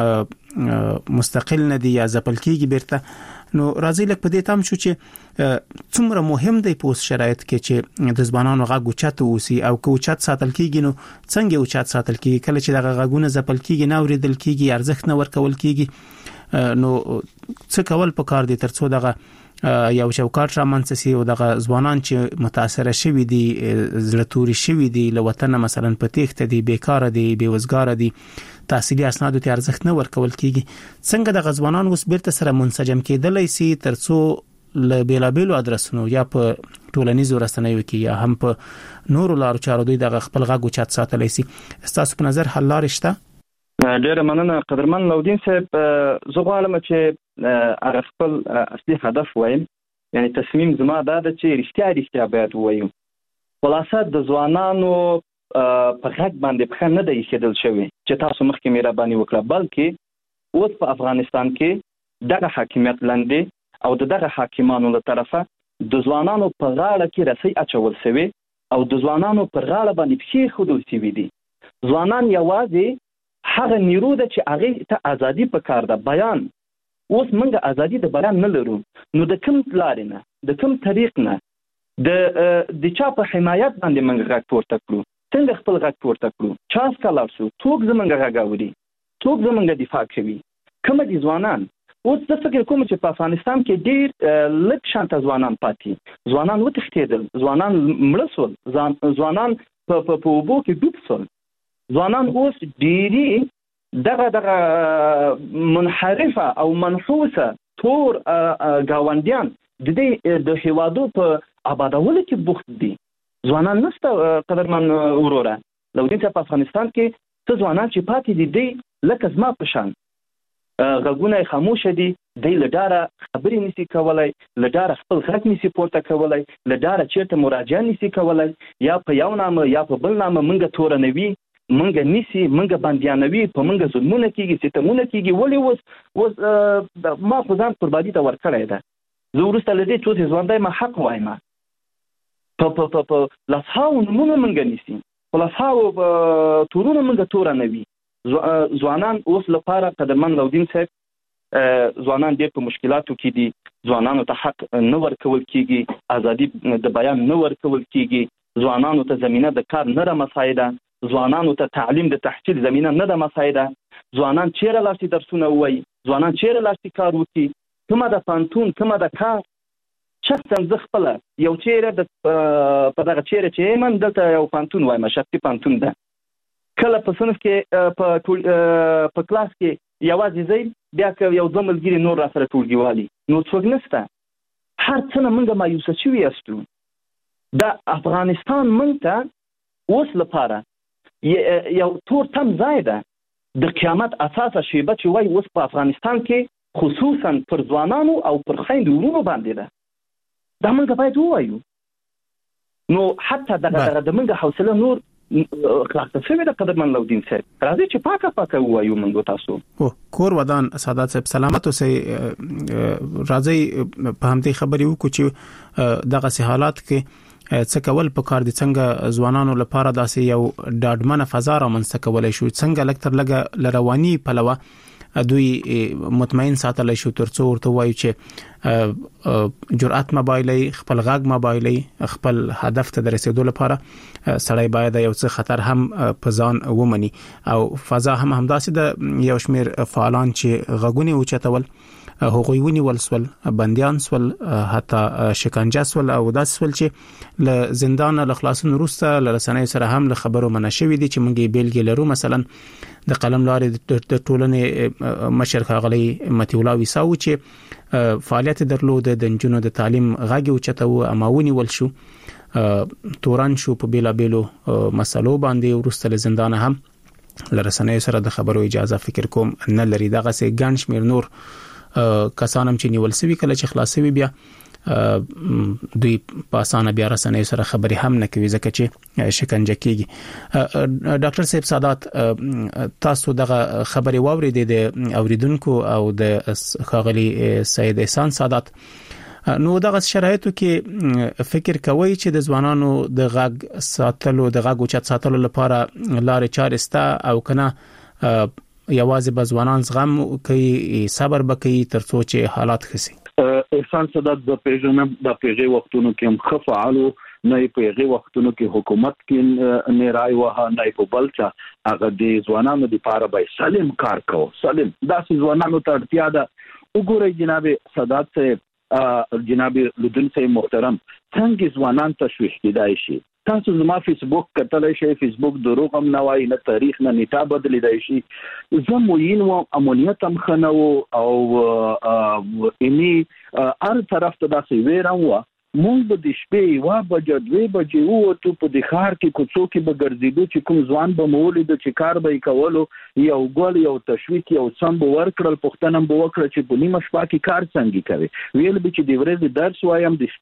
هم مستقل نه دی یا ځپل کیږي بیرته نو راځي لکه په دې تام شو چې څومره مهم دی په شرایط کې چې د ځوانانو غږ اوچت اوسي او که اوچت ساتل کیږي نو څنګه اوچت ساتل کیږي کله چې د غږونه ځپل کیږي نه اوریدل کیږي ارزښت نه ورکول کیږي نو څه کول په کار دي تر څو دغه یو چوکاټ را منځسي او دغه ځوانان چې متاثر شوي دي زړه شوي دي له وطن مثلا په تېښته دي بیکاره دي بیوزګاره دي تحصیلي اسنادو ته ارزښت نه ورکول کیږي څنګه د غزوانان اوس بیرته سره منسجم کېدلای شي تر څو ل بیلابېلو ادرسونو یا په ټولنیزو رسنیو کې یا هم په نورو لارو چارو دوی د خپل غږ او چات ساتلای شي تاسو په نظر حل لارې شته ډېر مننه قدرمن لودین صاحب زه غواړم چې هغه خپل اصلي هدف وایم یعنی تصمیم زما دا ده چې رښتیا رښتیا باید وایو خلاصه د ځوانانو په غږ باندې پخه نه دی ایښودل شوی چې تاسو مخکې مې را باندې وکړه بلکې اوس په افغانستان کې دغه حاکمیت لاندې او دغه حاکمانو له طرفه د ځوانانو په غاړه کې رسۍ اچول شوی او د ځوانانو په غاړه باندې پښې ښودل شوي دي ځوانان یوازې هغه نیرو ده چې هغه ته ازادي په کار ده بیان اوس موږ ازادي د بیان نه لرو نو د کوم لارې نه د کوم طریق نه د د چا په حمایت باندې موږ غږ پورته کړو څنګه خپل غږ پورته کړو چا سکالر شو څوک زموږ غږ اوري څوک زموږ دفاع کوي کوم دي ځوانان اوس د فکر کوم چې په افغانستان کې ډېر لږ شانته ځوانان پاتې ځوانان وتښتېدل ځوانان مړه شول ځوانان په په اوبو کې ډوب شول ځوانان اوس ډېری دغه دغه منحرفه او منحوسه تور گاونډیان د دې د هیوادو په آبادولو کې بوخت دي ځوانان نشته قدرمن وروره لودین په افغانستان کې څه ځوانان چې پاتې دي دی لکه زما په شان غږونه خاموشه دي دی له ډاره خبرې نشي کولای له ډاره خپل غږ نشي پورته کولای له ډاره چیرته مراجعه نشي کولای یا په یو نامه یا په بل نامه منګه تورنوي منګه نسی منګه باندېانوي په منګه ظلمونه کیږي ستمونه کیږي ولې اوس اوس ما خو ځان قرباني ته ورکړی ده زه وروسته له دې څو ځوانده ما حق وایم په په په په لاسهاو نمونه منګه نسی په لاسهاو تورونه منګه تورنوي ځوانان اوس لپاره قدرمن لودین صاحب ځوانان ډېر په مشکلاتو کې دي ځوانانو ته حق نه ورکول کیږي ازادي د بیان نه ورکول کیږي ځوانانو ته زمينه د کار نه رامسایده ځوانانو ته تعلیم د تحصیل زمينه نه د مسایده ځوانان چیرې لاسي درسونه وایي ځوانان چیرې لاسي کار وکړي کومه د پانتون کومه د کار شخصا زه خپله یو چیرې د په دغه چیرې چې من دلته یو پانتون وایم شخصي پانتون ده کله په صنف کې په په کلاس کې یوازې زه بیا که یو دوه ملګري نور را سره ټولګي والي نو څوک نشته هر څه نه موږ مایوسه شوي یاستو د افغانستان مونږ ته اوس لپاره یو تور تم ځای ده د قیامت اساسه شیبه چې وایي اوس په افغانستان کې خصوصا پر ځوانانو او پر خویندو ورونو باندې ده. دا مونږ باید ووایو. نو حتی دغه د مونږ حوصله نور خلاصه شوې ده قدرمن لودین صاحب. راځي چې پاکه پاکه ووایو مونږ تاسو. او کور ودان سعادت صاحب سلامت اوسئ. راځي په همدې خبرې وکړو چې دغه سه حالات کې څه کول په کار دي، څنګه ځوانانو لپاره داسې یو ډاډمنه فضا رامنځته کولای شو، څنګه لکتر لګه لرواني پلوه دوی مطمئن ساتلای شو ترڅو ورته وایي چې جرأت موبایلي خپل غاګ موبایلي خپل هدف ته رسیدو لپاره سړی باید یو څه خطر هم په ځان ومني او فضا هم همداسې د یو شمیر فعالان چې غاګونی اوچتول هغوی ونیول سول، بنديان سول، حتی شکنجه سول او داسې سول چې له زندان له خلاصون وروسته لرسنۍ سره هم له خبرو منشوي دي چې مونږ بیلګې لرو. مثلا د قلم لارې د ټولنې مشر ښاغلی متي الله ویساو چې فعالیت درلود د نجونو د تعلیم غاګي اوچتو اماونی ول شو، توران شو په بیلا بیلو مسلو باندې وروسته له زندان هم لرسنۍ سره د خبرو اجازه فکر کوم نه لري. دغه سه ګڼ شمیر نور کسانم چې نیول سوي کله چې خلاصوي بیا دوی په اسانه بیا رسنۍ سره خبري هم نه کوي ځکه چې شکنجه کیږي. ډاکټر صاحب سادات تاسو دغه خبري واوریدې د اوریدونکو او د خاغلی سید احسان سادات، نو دغه شرایطو کې فکر کوي چې د ځوانانو د غاګ ساتلو د غاګ اوچت ساتلو لپاره لارې چارې سته او کنه یوازې بزوانان زغم کوي صبر بکوي ترڅو چې حالات خسي؟ احسان سادات د پیژنم د پیژې وختونو کې هم خفعالو نه پیغه وختونو کې حکومت کې نه راي وه نه په بلچا هغه د ځوانانو لپاره به سالم کار کو سالم داسې ځوانانو ته اړتیا ده. وګورئ جناب سادات صاحب، جناب لودین صاحب محترم، څنګه ځوانان تشویق کیدای شي؟ تاسو زما فیسبوک کتلای شئ، فیسبوک دروغ هم نه وایي، نه تاریخ نه نیټه بدلیدای شي. زه موین و امنیت هم خنو او اني هر طرف ته داسې ویرم و مونږ د شپې وا بجې دوه بجې وو په د ښار کې کوڅو کې به ګرځېدو چې کوم ځوان به مولید چې کار به کولو یو ګول یو تشویق یو سم به ورکړل، پښتنه به وکړه چې په نیمه شپه کې کار څنګه کوي، ویل به چې د ورځې درس وایم د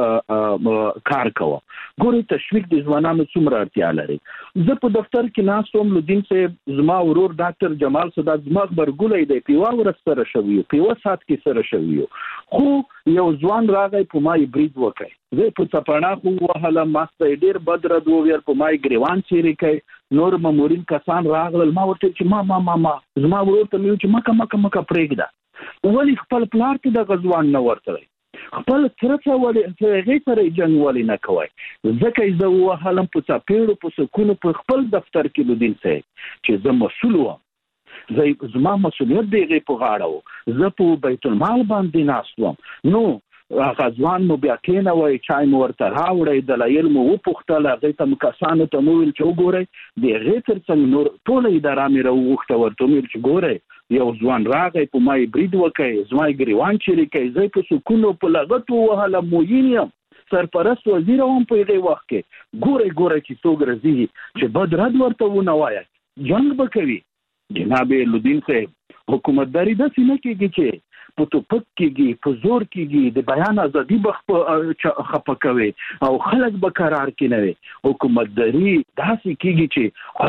شپې کار کوم. ګوري تشویق د ځوانانو څومره اړتیا لري. زه په دفتر کې ناستم، لودین صاحب زما ورور ډاکټر جمال سادات زما خبرګولې دی پیوا ورځ سره شوی پیوا سات کې سره شوی، خو یو ځوان راغی په ما برید وکړ. زه په چپانا خو وهله ماسته ډیر بدر دوه ویل په ما ګریوان چیرې کوي، نور مامورین کسان راغلل. ما ورته چې ما ما ما ما زما ورور ته مې چې مکه مکه مکه پرېږده، ولی خپل پلار ته د غزوان نه ورته خپل ترڅه ولې هغه سره جنگ ولې نه کوي. ځکه زه وهلم په چاپېړو په سکونو په خپل دفتر کې لودین سي چې زه مسؤل وم، زه زما مسؤلیت دی په غاړه و، زه په بیت المال باندې ناست وم. نو غزوان مو بیا کېنه وای چای مو ورته راوړی، دلایل مو وپوښتل، هغه ته کسانو ته مو ویل چې وګورئ د هغه ترڅنګ نور ټول اداره مې راوغوښته، ورته ویل چې ګورئ یو ځوان راغی په ما برید وکړي، زما ګریوان چیرې کوي، زه په سکونو په لغتو وهله موین یم، سرپرست وزیر هم په هغه وخت کې. ګورئ ګورئ چې څوک راځي چې بد رد ورته ونه وایي، جنگ به کوي. جناب لودین صاحب حکومتداري داسې نه کېږي چې په توپک کېږي، په زور کېږي، د بیان ازادي به خفه کوي او خلک به قرار کې نه وي. حکومتداري داسې کېږي چې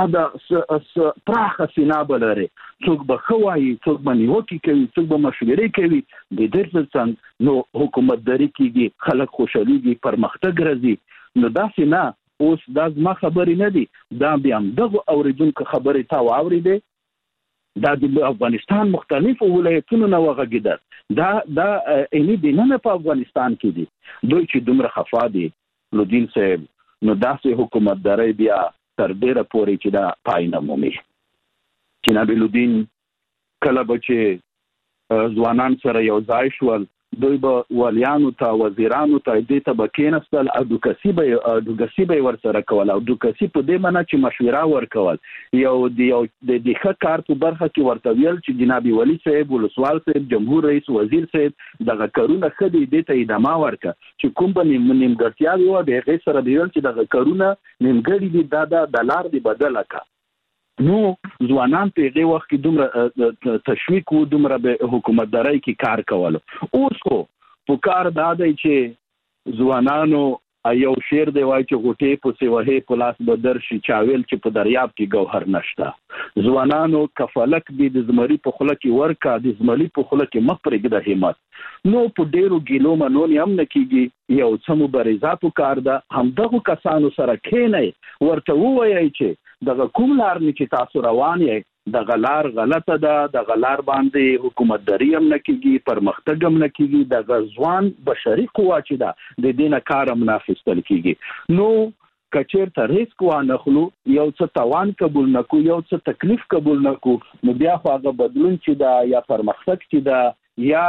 آزاد پراخه سینه به لري، څوک به ښه وایي، څوک به نیوکې کوي، څوک به مشورې کوي. د دې ترڅنګ نو حکومتداري کېږي، خلک خوشحالېږي، پرمختګ راځي. نو داسې نه اوس دا زما خبرې نه دي، دا بیا همدغو اورېدونکو خبرې تا واورېدې، دا د افغانستان مختلفو ولایتونو نه وغږېدل، دا دا اینی د نن په افغانستان کې دي. دوی چې دومره خفا دي لودین صاحب، نو داسې حکومتداري بیا تر ډیره پورې چې دا پای نه مومي. جناب لودین کله به چې ځوانان سره یو ځای شول دوی به ولیانو ته وزیرانو ته دې ته بکینستل ادوکسی به ادوکسی به ورسره کول او ادوکسی په دې معنی چې مشوره ورکول یو د یو د ښه کار په برخه کې ورته ویل چې جناب ولی صاحب ولسوال صاحب جمهور رئیس وزیر صاحب دغه کارونه خدي دې ته ادامه ورکړه چې کوم په نیمګړتیا وي او د غیر سره دی چې دغه کارونه نیمګړي دي دا د لار دی بدل کا نو ځوانان په دې وخت کې دومره تشویق و دومره به حکومتداري کې کار کول اوس خو په کار دا دی چې ځوانانو یو شعر دی وای چې غوټې په سیوهې په لاس بدر شي چاویل چې په دریاب کې ګوهر نشته ځوانانو کفلک دي د زمری په خوله کې ورکا د زمری په خوله کې مخپرګ د همت نو په ډیرو ګیلو منون هم نکېږي یو څه مبارزه په کار ده همدغه کسانو سره کېنئ ورته وایي چې دغه کوم لار نه چې تاسو روان یې دغه لار غلطه ده دغه لار باندې حکومتداري هم نه کېږي پرمختګ هم نه کېږي دغه ځوان بشري قوه چې ده د دې نه کار هم نه اخیستل کېږي نو کچیر ته ریسک وانخلو یو څه توان قبول نکو یو څه تکلیف قبول نکو نو بیا خو هغه بدلون چې دا یا پرمختګ چې دا یا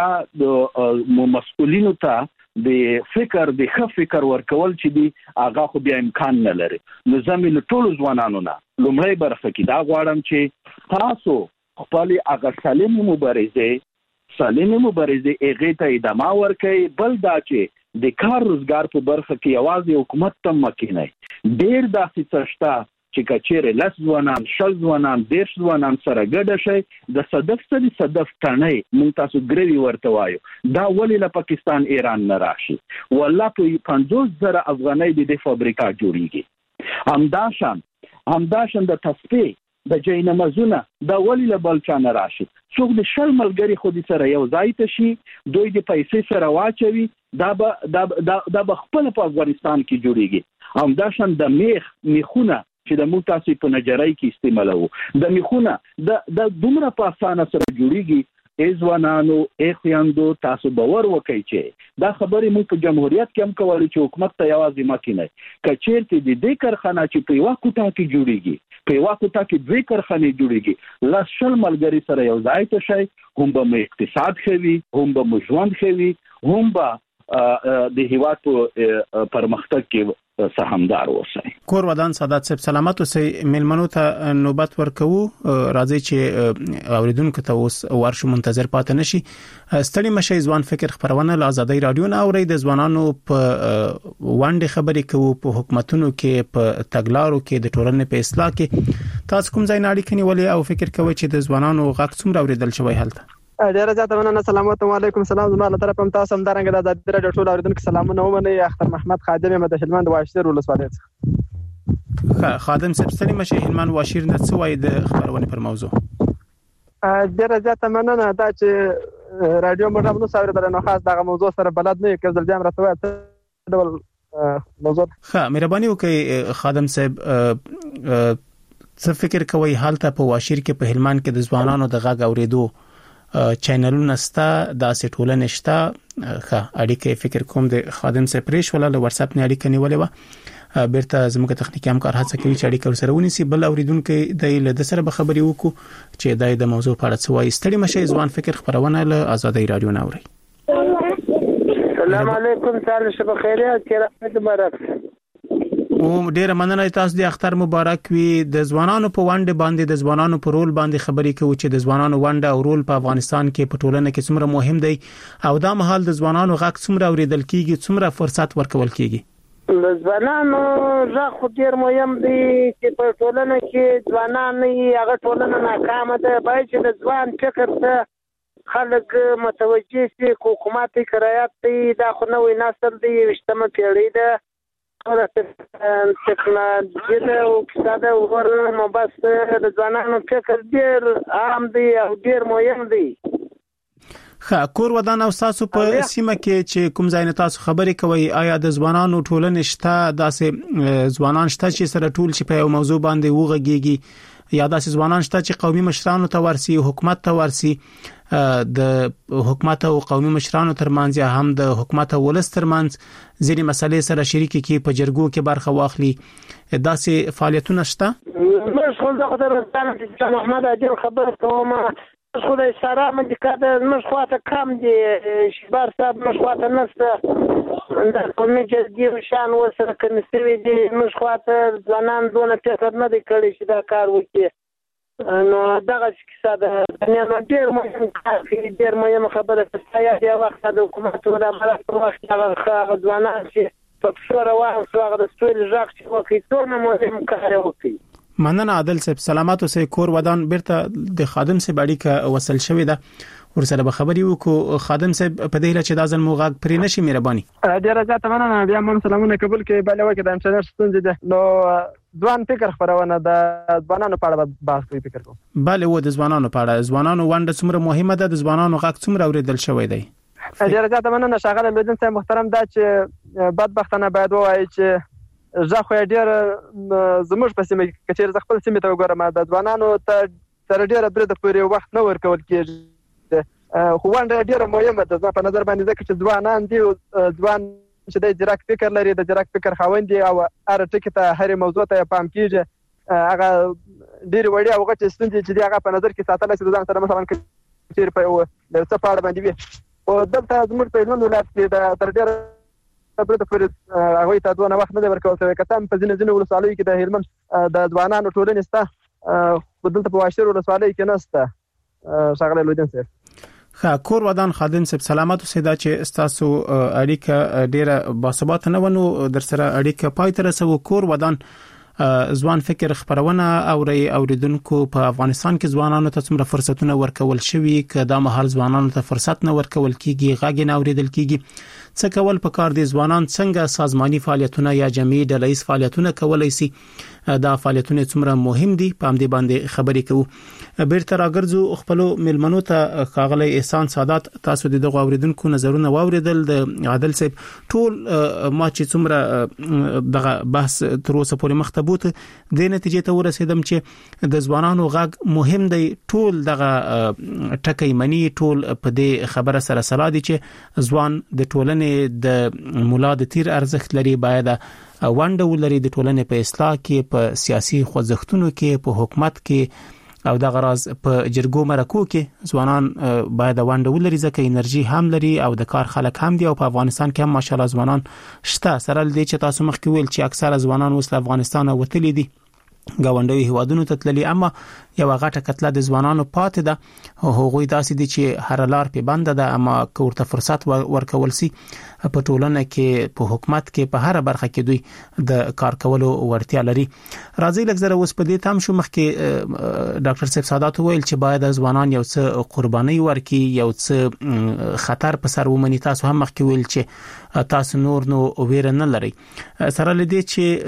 د مسؤلینو ته د فکر د ښه فکر ورکول چې دی هغه خو بیا امکان نه لري نو زمين ټول ځوانانو نه لومړی برخه کې دا غواړم چې تاسو خپل هغه سالم مبارزه سالم مبارزه هغه ته ادامه ورکړئ بل دا چې د کار روزګار په برخه کې یوازې حکومت ته مکینای ډیر داسې څه چې کچېره لس ځوانان شل ځوانان دیش ځوانان سره ګډه شي د صدف سره صدف تڼۍ مونږ تاسو ګریوي ورته وایو دا ولې له پاکستان ایران نه راشي والله په پنځوس زره افغانۍ د فابریکا جوړیږي همداشان همداشان د تصفیه د جینمازونه دا ولې له بلچا نه راشي څوک د شل ملګری خو دې سره یو ځای ته شي دوی د پیسې سره واچوي دا به دا دا به خپل په افغانستان کې جوړیږي همداشان د میخ میخونه چې د موږ تاسو په نجرای کې استعمالو د میخونه د د دومره په اسانه سره جوړیږي ایزوانانو اخیاندو تاسو باور وکړئ چې دا خبرې موږ په جمهوریت کې هم کولای چې حکومت ته یوازې ماکینه کچېرته د دې کارخانه چې په یو کوټه کې جوړیږي په یو کوټه کې دوه کارخانې جوړیږي لاس شل ملګری سره یو ځای ته شي هم به اقتصاد خوي هم به ژوند خوي هم به د هیواد په پرمختګ کې سهامدار اوسئ کور ودان سادات صاحب سلامت اوسئ ملمنو ته نوبت ورکو راځي چې اوریدونکو ته اوس ورشو منتظر پاتې نشي ستړي مشي ځوان فکر خبرونه له آزادۍ رادیو نه اوري د ځوانانو په وانډه خبرې کوو په حکومتونو کې په تګلارو کې د ټولنې په اصلاح کې تاسو کوم ځای نه اړیکې نیولې او فکر کوئ چې د ځوانانو غږ څومره اوریدل شوی هلته ډیره زیاته مننه سلام علیکم سلام زما له طرفه هم تاسو هم درنګ د آزادۍ رادیو ټول اوریدونکو سلامونه ومنئ اختر محمد خادم یم د هلمند واشیر ولسوالۍ څخه خادم صاحب ستړي مشه هلمند واشیر نه څه وایي د خبرونه پر موضوع ډیره زیاته مننه دا چې رادیو موږ نو ساوره درنه خاص دغه موضوع سره بلد نه کېدل جام راته ډول موضوع ښه مهرباني وکړئ خادم صاحب څه فکر کوي حالت په واشیر کې په هلمند کې د ځوانانو د غږ اوریدو چینلونه ستا د سټولنه شتا ښه اړیکې فکر کوم د خادم سره پریش ولا له واتس اپ نه اړیکه نیولې و بیرته زموږ تخنیکی همکار هڅه کوي چې اړیکه سره ونیسي بل اوریدونکو د له سره به خبري وکړو چې د موضوع په اړه څه وایي ستړي مشه ځوان فکر خبرونه له آزادۍ رادیو نه اوري السلام علیکم تعالی شب خیریت کې مبارک او ډیره مننه تاسو د اختر مبارک وي د ځوانانو په وانډه باندې د ځوانانو په رول باندې خبرې کوي چې د ځوانانو وانډه او رول په افغانستان کې په ټولنه کې څومره مهم دی او دا مهال د ځوانانو غږ څومره اوریدل کیږي څومره فرصت ورکول کیږي د ځوانانو غږ خو ډیر مهم دی چې په ټولنه کې ځوانان هغه ټولنه ناکامه ده باید چې د ځوان فکر ته خلک متوجه شي حکومت کرایات دی دا خو نوې نسل دی وشتمه پیړۍ ده او ټکنالوژي د اقتصاد او ورنه بس د ځوانانو فکر ډیر عام دی او ډیر مهم دی خا کور ودان او تاسو په سیمه کې چې کوم ځای نه تاسو خبرې کوي آیا د ځوانانو ټولنې شته داسې ځوانان شته چې سره ټول شي په یو موضوع باندې وغږیږي یا داسې ځوانان شته چې قومي مشرانو ته ورسي حکومت ته ورسي د حکومت او قومي مشرانو ترمنځ یا هم د حکومت او ولس ترمنځ ځینې مسلې سره شریک کی په جرګو کې برخه واخلي داسې فعالیتونه شته موږ خو د خبرستان چې محمد اجل خبر کوم خدای سره منطقه د موږ خواته کم دي شبار صاحب موږ خواته نشته د قومي جرګې شان وسره کمې شوي دي موږ خواته ځوانان دونه فکر نه دی کړی چې دا کار وکړي نو دغه کیسه ده دنیا ډېر مهم کار کوي ډېر مهمه خبره ده چې یو وخت د حکومت د عملیات په وخت هغه ځوانان چې په پښو روان شو هغه د سولې غږ چې وکړي ټول مهم کار یې وکړي. مننه عادل صاحب سلامات اوسئ کور ودان بیرته د خادم صاحب اړیکه وصل شوې ده ورسره به خبري وکړو. خادم صاحب په دې لچ د ازل موغاک پرې نشي مهرباني. ډیره زیاته مننه بیا مون سلامونه قبول کړئ بل وکړه د انټرنیټ ستونزې ده نو ځوان فکر خبرونه د ځوانانو په اړه بحث کوي فکر کوم. bale و د ځوانانو په اړه ځوانانو ونده څومره مهمه ده د ځوانانو غږ څومره اوریدل شوی دی. ډیره زیاته مننه شاغله لودین صاحب محترم دا چې بدبختانه باید وایي چې زه خو ډیر زموږ په سیمه کې چې ز خپل سیمه ته وګورم د ځوانانو ته تر ډیره برده پورې وخت نه ورکول کېږي خو ونده ډیره مهمه ده په نظر باندې ځکه چې ځوانان دي ځوان چې د ځیرک فکر لري د ځیرک فکر خاوند دي او هر ټکی ته هر موضوع ته پام کیږي هغه ډیر وړي او غټ ستونزې چې هغه په نظر کې ساتل شي ځان سره مثلا چې په د څه په اړه باندې وي او دلته زموږ په هلمند ولایت کې د تر ډیره برده پورې هغوی ته دونه وخت نه دی ورکول شوی که څه هم په ځینې ځینې ولسوالیو کې د هلمند د ځوانانو ټولنې شته خو دلته په واشر ولسوالۍ کې نه شته. ښاغلی لودین صاحب ښه کور ودان خادم صاحب سلامات اوسئ دا چې ستاسو اړیکه ډیره باثبات نه ونو در سره اړیکه پای ته رسو. کور ودان ځوان فکر خبرونه اوري اوریدونکو په افغانستان کې ځوانانو ته څومره فرصتونه ورکول شوي که دا مهال ځوانانو ته فرصت نه ورکول کیږي غږ نه اوریدل کیږي څه کول پکار دي ځوانان څنګه سازماني فعالیتونه یا جمعي ډلهیز فعالیتونه کولای شي دا فعالیتونه څومره مهم دي په همدې باندې خبرې کوو. بیرته راګرځو خپل ملمنو ته ښاغلی احسان سادات تاسو د دغه اوریدونکو نظرونه واوریدل د عادل صاحب ټول ما چې څومره دغه بحث تر اوسه پورې مخ ته بوت د نتیجې ته ورسېدم چې د ځوانانو غږ مهم دی ټول دغه ټکی منی ټول په دې خبره سره سلا دي چې ځوان د ټولنې د مولا د تیر ارزښت لري باید ونده ولري د ټولنې په اصلاح کې په سیاسي خوځښتونو کې په حکومت کې او د غراز په جرګو مرکو کې ځوانان باید ونده ولري ځکه انرژي هم لري او د کار خلک هم دي او په افغانستان کې هم ماشاءالله ځوانان شته سره لدی چې تاسو مخکې ویل چې اکثره ځوانان اوس له افغانستان وتلي دي گاونډي هیوادونو ته تللي اما یو غټه کتله د ځوانانو پاتې ده هغوی داسې دي چې هر لار په بند ده اما کوړه فرصت ورکول سي په ټولنه کې په حکومت کې په هر برخه کې دوی د کار کولو ورتیا لري. راځي لږ زره اوس په دې تام شو مخکې ډاکټر صاحب سادات ویل چې باید ځوانان یو څه قرباني ورکړي یو څه خطر په سر ومني تاسو هم مخکې ویل چې تاسو نور نو ویره نه لري سره لدی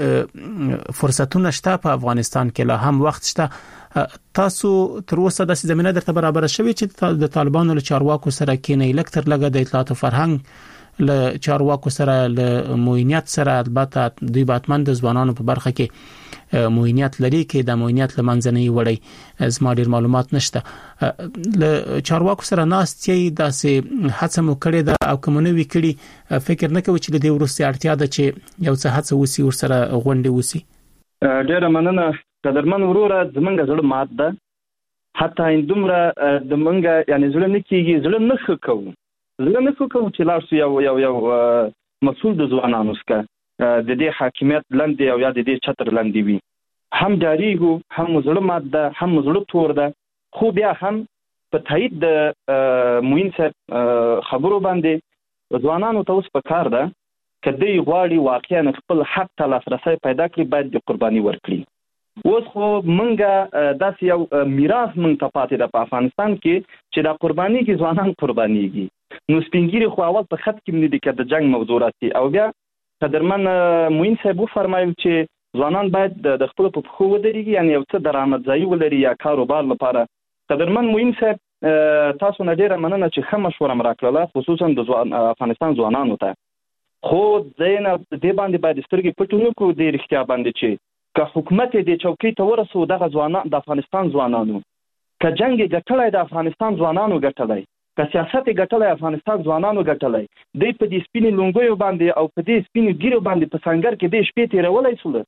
چې فرصتونه شته په افغانستان کې لا هم وخت شته تاسو تر اوسه د زمينه درته برابر شوي چې د طالبانو له چارواکو سره کېنې لکتر لګه د اطلاعات او فرهنګ له چارواکو سره له موینیت سره البته دوی باتمن د ځوانانو په برخه کې موینیت لري کې د موینیت لمنځنۍ وړي زما ډیر معلومات نشته له چارواکو سره ناس چې داسې هڅه مو کړې ده او کومنوي کړي فکر نه کوي چې د دې ورسته اړتیا ده چې یو څه هڅه وسی ور سره غونډه وسی. ډیر مننه قدرمن وروره زمونږ زړه مات ده حتی اندومره د مونږه یعنی زړه نه کیږي زړه نه خکو زړه نه خکو چې لارسو یو یو یو مسؤل د ځوانانو څخه د دې حاکمیت لاندې او یا د دې چتر لاندې وي هم جاریږو هم زړه مات ده هم زړه تور ده خو بیا هم په تایید د موین صاحب خبرو باندې ځوانانو ته اوس په کار ده کدی غواړي واقعا خپل حق ته لاسرسي پیدا کړي باید د قرباني ورکړي. اوس خو منګه داسې یو میراث مونږ ته پاتې ده په افغانستان کې چې دا قرباني کې ځوانان قربانيږي نو سپینګيري خو اول په خط کې مندي کې د جنگ موضوع راځي او بیا قدرمن موین صاحب فرمایل چې ځوانان باید د خپل په خو ودرېږي یعنی یو څه درآمدځای ولري یا کاروبار لپاره. قدرمن موین صاحب تاسو نه ډیره مننه چې خه مشوره مراکړه خصوصا د افغانستان ځوانانو ته خو زینب دې باندې باید سترګې پټونه کو د اړتیا باندې چې که حکومت دې چوکۍ ته ورسو دغه ځوانان د افغانستان ځوانانو که جنگ ګټلای د افغانستان ځوانانو ګټلای که سیاست ګټلای افغانستان ځوانانو ګټلای دې په دې سپینې لونګوي باندې او په دې سپینې ګیرو باندې په څنګه کې دې شپې تیرولای سول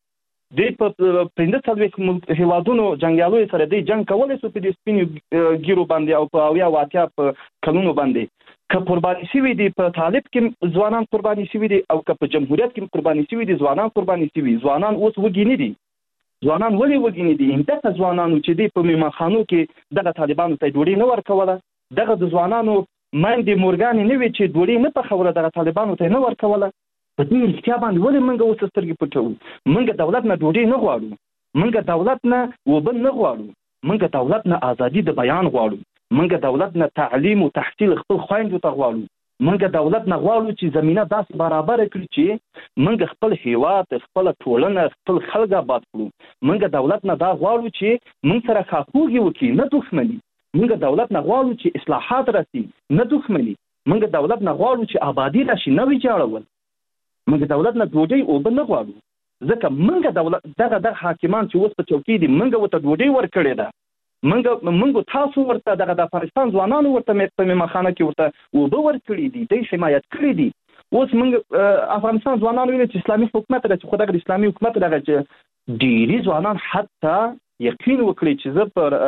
د په پنځه څلوېښت هیوادونو جنګیالو سره د جنگ کولای شو په دې سپینو ګیرو باندې او په اویا واتیا په کلونو باندې که قرباني شوي دي په طالب کې ځوانان قرباني شوي دي او که په جمهوریت کې قرباني شوي دي ځوانان قرباني شوي ځوانان اوس وږي نه دي ځوانان ولې وږي نه دي همدغه ځوانانو چې دی په میمنخانو کې دغه طالبانو ته ډوډۍ نه ورکوله دغه د ځوانانو میندې مورګانې نه وي چې ډوډۍ نه پخوله دغه طالبانو ته نه ورکوله په دې رښتیا باندې ولې موږ اوس سترګې پټوو موږ دولت نه ډوډۍ نه غواړو موږ دولت نه اوبه نه غواړو موږ دولت نه ازادي د بیان غواړو موږ دولت نه تعلیم او تحصیل خپل خویندو ته غواړو موږ دولت نه غواړو چې زمينه داسې برابر کړي چې موږ خپل هیواد خپل ټولنه خپل خلک آباد کړو موږ دولت نه دا غواړو چې موږ سره خاکوږي وکړي نه دښمني موږ دولت نه غواړو چې اصلاحات راسي نه دښمني موږ دولت نه غواړو چې آبادی راشي نه ویجاړول موږ دولت نه ډوډۍ اوبه نه غواړو ځکه موږ دولت دغه دغه حاکمان چې اوس په چوکۍ دي موږ ورته ډوډۍ ورکړې ده موږ موږ تاسو ورته دغه د افغانستان ځوانانو ورته په میمنخانه کې ورته اوبه ورکړي دي دوی حمایت کړي دي اوس موږ افغانستان ځوانانو ویل چې اسلامي حکومت راځي خو دغه اسلامي حکومت دغه چې ډېری ځوانان حتی یقین وکړي چې زه پر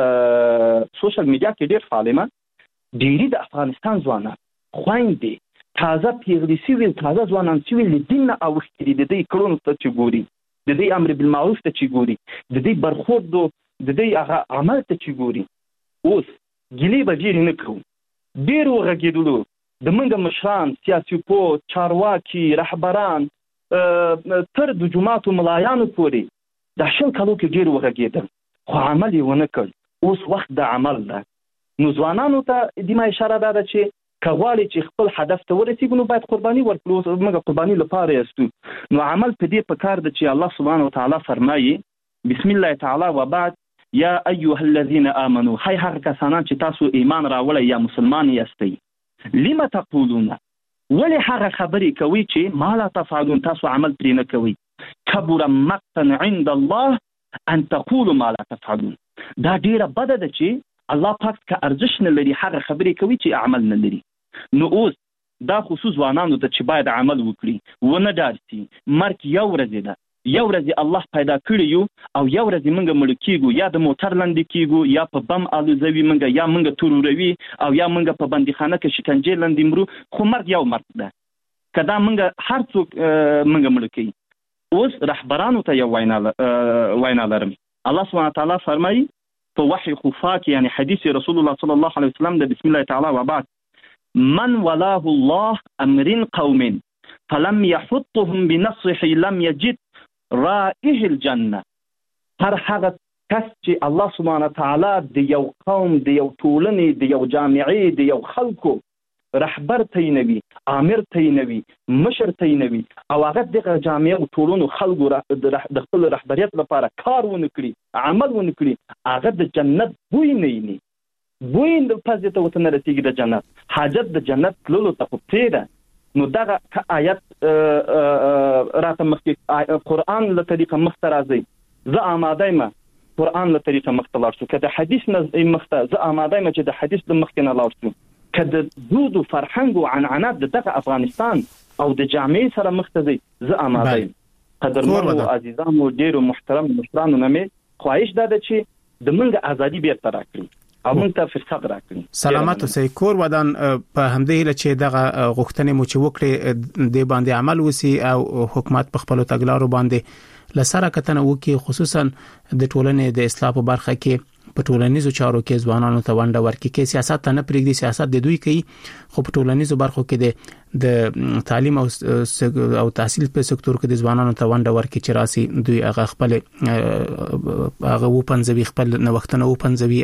سوشل میډیا کې ډېر فعال یم ډېری د افغانستان ځوانان خویندې تازه پیغلي شوي تازه ځوانان شوي له دین نه اوښتي دي د دې کړنو ته چې ګوري د دې امر بالمعروف ته چې ګوري د دې برخورد د دې هغه عمل ته چې ګوري اوس ګیلې به ډېرې نه کوو ډېر وغږېدلو د موږ مشران سیاسي پوه چارواکي رهبران تر د جوماتو ملایانو پورې د شل کالو کې ډېر وغږېدل خو عمل یې ونه کړ اوس وخت د عمل ده نو ځوانانو ته دې ما اشاره ده چې که غواړي چې خپل هدف ته ورسېږو نو باید قرباني ورکړو موږ قرباني لپاره یاستو نو عمل په دې پکار ده چې الله سبحانه وتعالی فرمایي بسم الله تعالی وبعد یا ایها الذین آمنوا هی هغه کسانان چې تاسو ایمان راوړی یا مسلمان یاستئ لم تقولون ولې هغه خبرې کوي چې ما لا تفعلون تاسو عمل پرې نه کوي کبر مقتا عند الله ان تقولوا ما لا تفعلون دا ډیره بده ده چې الله پاک که ارزش نه لري هغه خبرې کوي چې عمل نه لري نو اوس دا خصوص ځوانانو ته چې باید عمل وکړي ونه ډار شي مرګ یو ورځ ده یو ورځ الله پیدا کړی یو او یو ورځ موږ مړ کیږو یا د موټر لاندې کیږو یا په بم الوزوي موږ یا موږ توروروي او یا موږ په بندیخانه کې شکنجه لاندې مرو خو مرګ یو مرګ ده کدا موږ هر څوک موږ مړ کوي اوس رهبرانو ته یو وینا وینا لرم الله سبحانه تعالی فرمایي په وحي خفاك يعني حديث رسول الله صلى الله عليه وسلم ده بسم الله تعالى وبعد من ولاه الله أمر قوم فلم يحطهم بنصحه لم يجد رائحة الجنة هر هغه کس چې الله سبحانه تعالی د یو قوم د یو ټولنې د یو جامعې د یو خلکو رهبر تعینوي امر تعینوي مشر تعینوي او هغه دغه جامعه او ټولونو خلکو د خپل رهبریت لپاره کار ونه کړي عمل ونه کړي هغه د جنت بوی نه ویني بوی د پزې ته وته نه رسیږي د جنت حاجت د جنت تللو ته خو پرېږده نو دغه آیت راته مخکې قرآن له طریقه مخته راځي زه آماده یم قرآن له طریقه مخته لاړ شو که د حدیث نه مخته زه آماده یم چې د حدیث د مخکې نه لاړ شو که د دود و فرهنګ و عنعنات د دغه افغانستان او د جامعې سره مخته ځي زه آماده یم قدرمنو و عزیزانو ډېرو محترم مشرانو نه مې خواهش دا ده چې د موږ ازادي بیرته راکړي او موږ ته فرصت راکړي سلامات اوسئ کور ودان په همدې هیله چې دغه غوښتنې مو چې وکړي د باندې عمل وسی او حکومت په خپل تګلارو باندې لسره کتنه وکي خصوصا د ټولنې د اصلاح په برخه کې په ټولنیزو چارو کې ځوانانو ته ونډه ورکړي کې سیاست ته نه پرېږدي سیاست د دوی کوي خو په ټولنیزو برخو کې د د تعلیم او او تحصیل په سکتور کې د ځوانانو ته ونډه ورکړي چې راسي دوی هغه خپل هغه وپنځوي خپل نوښتونه وپنځوي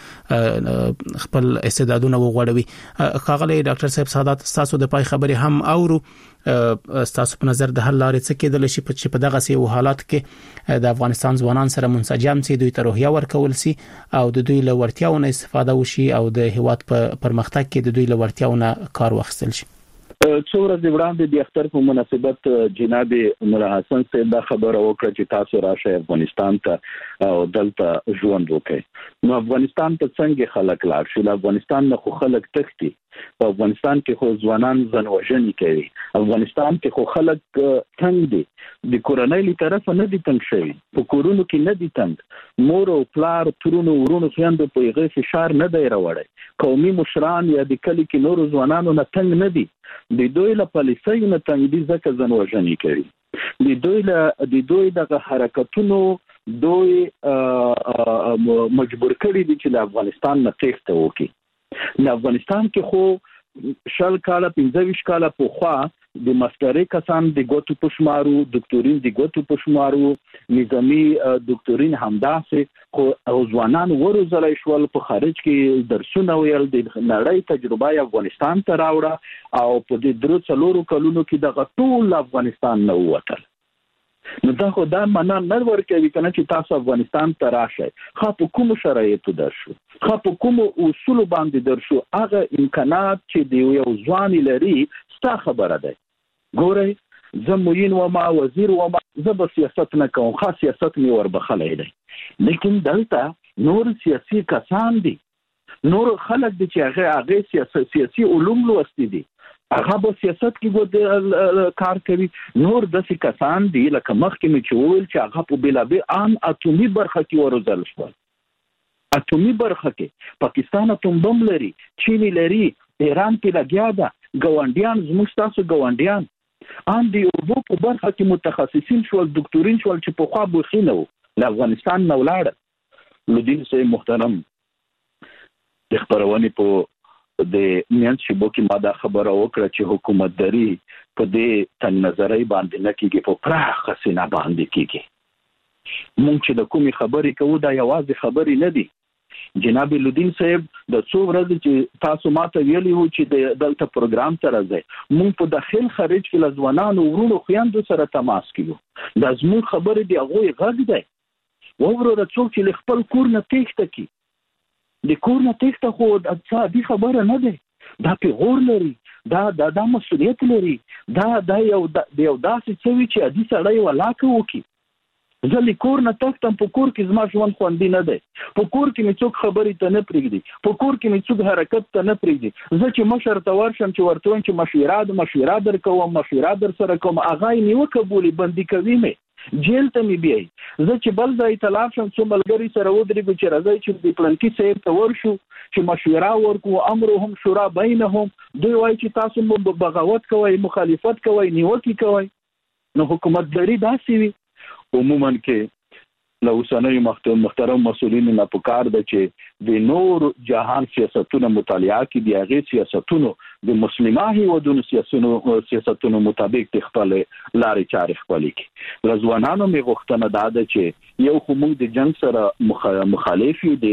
او خپل استعدادونه وغوړوي خاغلی ډاکټر صاحب سعادت تاسو د پای خبرې هم اورو تاسو په نظر د حل لارې څه کېدل شي چې په دغه سي حالات کې د افغانستان ځوانان سره منسجم سي دوی ته روحیه ورکول سي او د دوی له ورتیاونه استفاده وشي او د هیواد په پرمختګ کې د دوی له ورتیاونه کار واخیستل شي څو ورځې وړاندې د اختر په مناسبت جناب نور حسن صاحب دا خبره وکړه چې تاسو راشئ افغانستان ته او دلته ژوند وکړئ نو افغانستان ته څنګه خلک لاړ شي افغانستان نه خو خلک تښتي په افغانستان کې خو ځوانان ځانوژنې کوي، افغانستان کې خو خلک تنګ دي، د کورنۍ له طرفه نه دي تنګ شوي، په کورونو کې نه دي تنګ، مور او پلار ترونو ورونو خویندو په هغه فشار نه دی راوړی، قومي مشران یا د کلی کې نورو ځوانانو نه تنګ نه دي، د دوی له پالیسیو نه تنګ دي ځکه ځانوژنې کوي، د دوی له د دوی دغه حرکتونو دوی مجبور کړي دي چې د افغانستان نه تېښته وکړي. د افغانستان کې خو شل کاله پنځه ویشت کاله پخوا د ماسترۍ کسان د ګوتو په شمارو، دکتورین د ګوتو په شمارو، نظامي دکتورین همداسې، خو ځوانان وروزلی شول، په خارج کې درسونه ویل، د نړۍ تجربه یې افغانستان ته راوړه او په دې درو څلورو کلونو کې دغه ټول افغانستان نه ووتل. نو دا خو دا معنا نه ورکوي کنه چې تاسو افغانستان ته راشئ، خو په کوم شرایطو درشو، خو په کوم اصول باندې درشو، هغه امکانات چې دی یو ځوان لري ستا خبره ده. ګورئ زه موین وما وزیر وما زه به سیاست نه کوم، خاص سیاست مې وربخلی دی، لیکن دلته نور سیاسي کسان دي، نور خلک دي چې هغه هغه سیاسي سیاسي علوم لوستي دي، هغه په سیاست کې کار کوي، نور داسې کسان دي لکه مخکې مې چې وویل چې هغه په بېلابېل عام اټومي برخه کې وروزل شول. اټومي برخه کې پاکستان اټوم بم لري، چین لري، ایران پې لګیا ده، ګاونډیان زموږ ستاسو ګاونډیان ان د اوبو په برخه کې متخصصین شول، دکتورین شول چې پخوا بوخي نه وو، له افغانستان نه ولاړه. لودین صاحب محترم د خپرونې په د میانس شبو کې ما دا خبره وکړه چې حکومتداري په دې تنګ نظرۍ باندې نه کېږي، په پراخه سینه باندې کېږي. مونږ چې د کومې خبرې کوو دا یوازې خبرې نه دي. جناب لودین صاحب د څو ورځې چې تاسو ماته ویلي وو چې د دلته پروګرام ته راځئ، مونږ په داخل خارج کې له ځوانانو ورونو خویندو سره تماس کوو، دا زموږ خبرې د هغوی غږ دی. ووروره څوک چې له خپل کور نه تېښته کړي، د کور نه تېښته خو د عادي خبره نه دی، دا پیغور لري، دا دا دا مسؤلیت لري، دا دا یو د یو داسې څه وي چې عادي سړی ولاکه وکړي. زه له کور نه تښتم، په کور کې زما ژوند خوندي نه دی، په کور کې مې څوک خبرې ته نه پرېږدي، په کور کې مې څوک حرکت ته نه پرېږدي. زه چې مشر ته ورشم چې ورته وایم چې مشوره مشوره در کوم مشوره در سره کوم، هغه یې نیوکه بولي، بندي کوي مې، جیل ته مې بیایي. زه چې بل ځای ته لاړ شم څو ملګري سره ودرېږو چې راځئ چې د پلانکي صاحب ته ورشو چې مشوره ورکړو، امرهم شورا بینهم، دوی وایي چې تاسو مو بغاوت کوئ، مخالفت کوئ، نیوکې کوئ. نو حکومتداري داسې وي. عموما کې له اوسنیو محترم مسؤلینو نه پکار ده چې د نور جهان سیاستونو مطالعه کړي، د هغې سیاستونو د مسلمه هېوادونو سیاستونو مطابق د خپل لارې چارې خپلې کړي. له ځوانانو مې غوښتنه دا ده چې یو خو موږ د جنګ سره مخالف یو،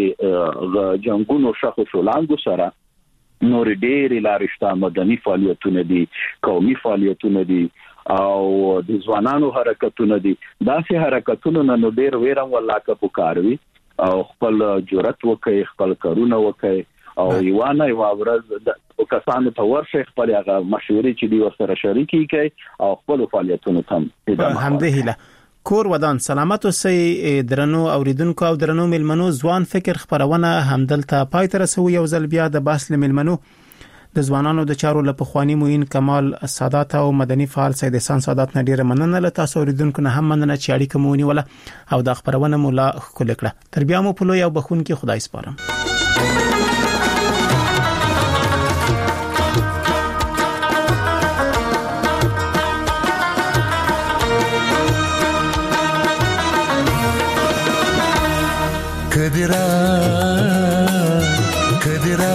د جنګونو شخو شولانګو سره نور ډېرې لارې شته، مدني فعالیتونه دي، قومي فعالیتونه دي او د ځوانانو حرکتونه دي. داسې حرکتونه نه نو ډېر ویرم ولاکه پکاروي او خپل جرأت وکړي، خپل کارونه وکړي او یوانه یو ورځ د کسانو ته ورشي، خپل هغه مشورې چې دی ورسره شریکي کوي او خپل فعالیتونه تم ادامه. الحمدلله. کور ودان سلامت اوسئ درنو اوریدونکو او درنو ملمنو. ځوان فکر خبرونه همدلته پای ته رسوي. یو ځل بیا د باس ملمنو د ځوانانو د چارو لپخوانی موین کمال سادات او مدني فعال سید احسان سادات نه ډیره مننه. له تاسو اوریدونکو نه هم مننه چې اړیکه مونږ ولا او د خبرونه مولا خل کړه. تر بیا مو په لوی او بخون کې خدای سپارم. کدرا کدرا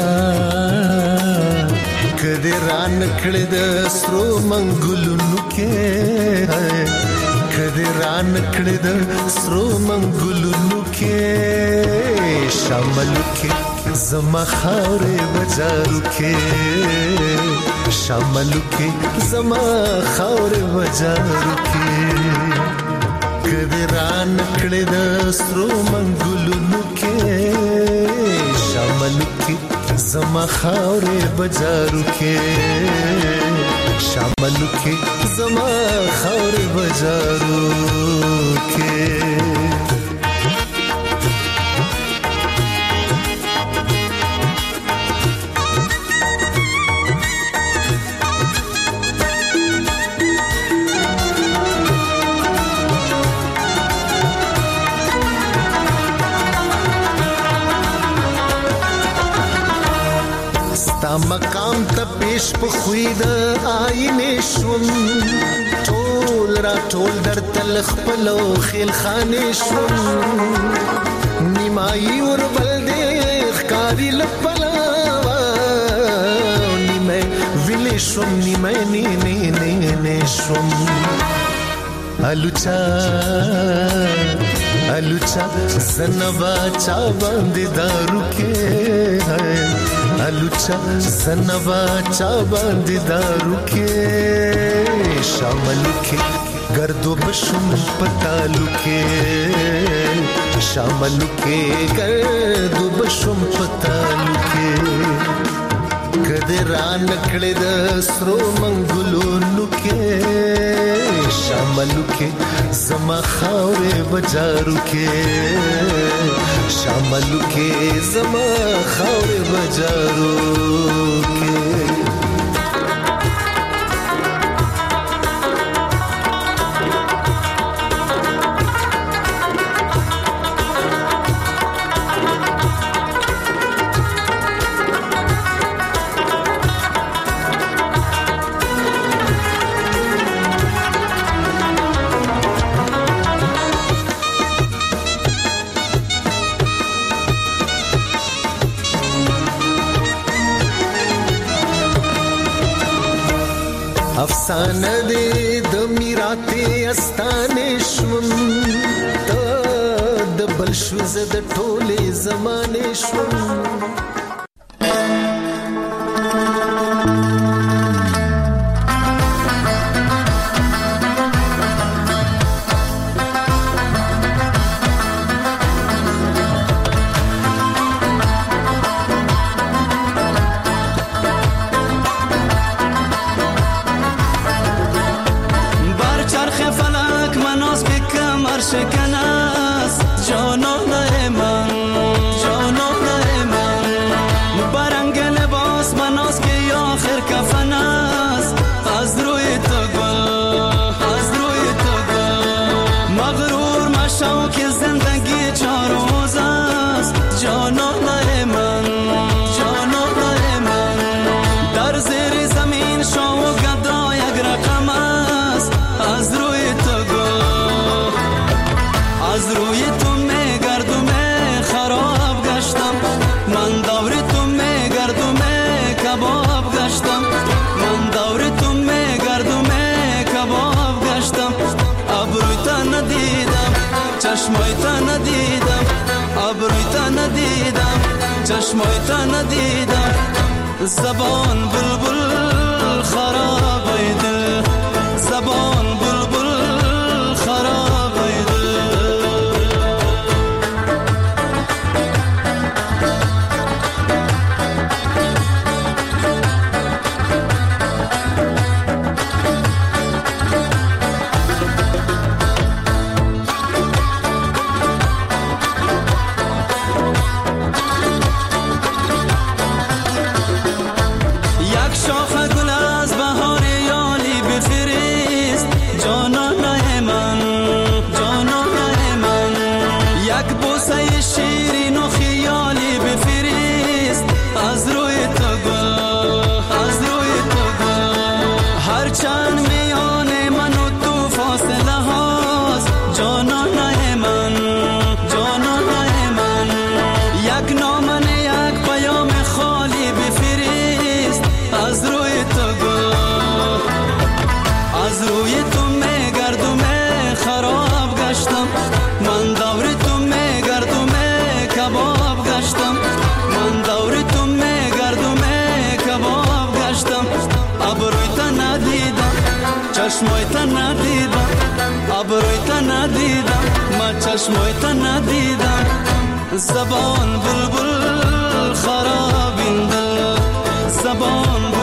کدرا نکړه د سترو منګلونو کې، کدرا نکړه د سترو منګلونو کې، شامل کې زما خاورې بازارو کې، شامل کې زما خاورې بازارو کې، کدرا نکړه د سترو منګلونو کې، شامل کې زما خاورې بازارو کې، شامل کې زما خاورې بازارو کې. مقام ته پیش په خوید آینه شوم ټول را ټول در تل خپلو خیل خانه شوم نیمای ور بل دې ښکاری لپلا نیمه ویلې شوم نیمه نه نه نه نه شوم الوچا الوچا زنبا چا باندې دارو کې ہے الوچا زنبا چا باندې دارو کې شامل کې گردو بشم پتالو کې شامل کې گردو بشم پتالو کې کدران کړه د سرو منګلونو کې شاملو کې زما خاورې بجارو کې شاملو کې زما خاورې بجارو کې افسانه دې د میراته استانه شوم ته د بل شو زه د ټوله زمانه شوم شکناس جانان من جانان من برنگ لباس مناس که آخر کفن است از روی تو گل از روی تو گل مغرور مشو که زندگی چار روز است جانان من جانان من در زیر زمین شو گدا یک رقم است از روی تو گل از روی تو میگردم خراب گشتم من دور تو میگردم کباب گشتم من دور تو میگردم کباب گشتم ابروی تا ندیدم چشمای تا ندیدم ابروی تا ندیدم چشمای تا ندیدم زبان بلبل خراب دل زبان بلبل خراب دل شیرین و خیالی بفریست از روی تو گل از روی تو گل هر چند میان من و تو فاصله هاست جانان من جانان من یک نامه یک پیام خالی بفریست از روی تو گل از روی تو میگردم خراب گشتم من دور تو میگردم کباب گشتم من دور تو میگردم کباب گشتم ابروی تا ندیدم چشمای تا ندیدم ابروی تا ندیدم من چشمای تا ندیدم زبان بلبل خراب این دل زبان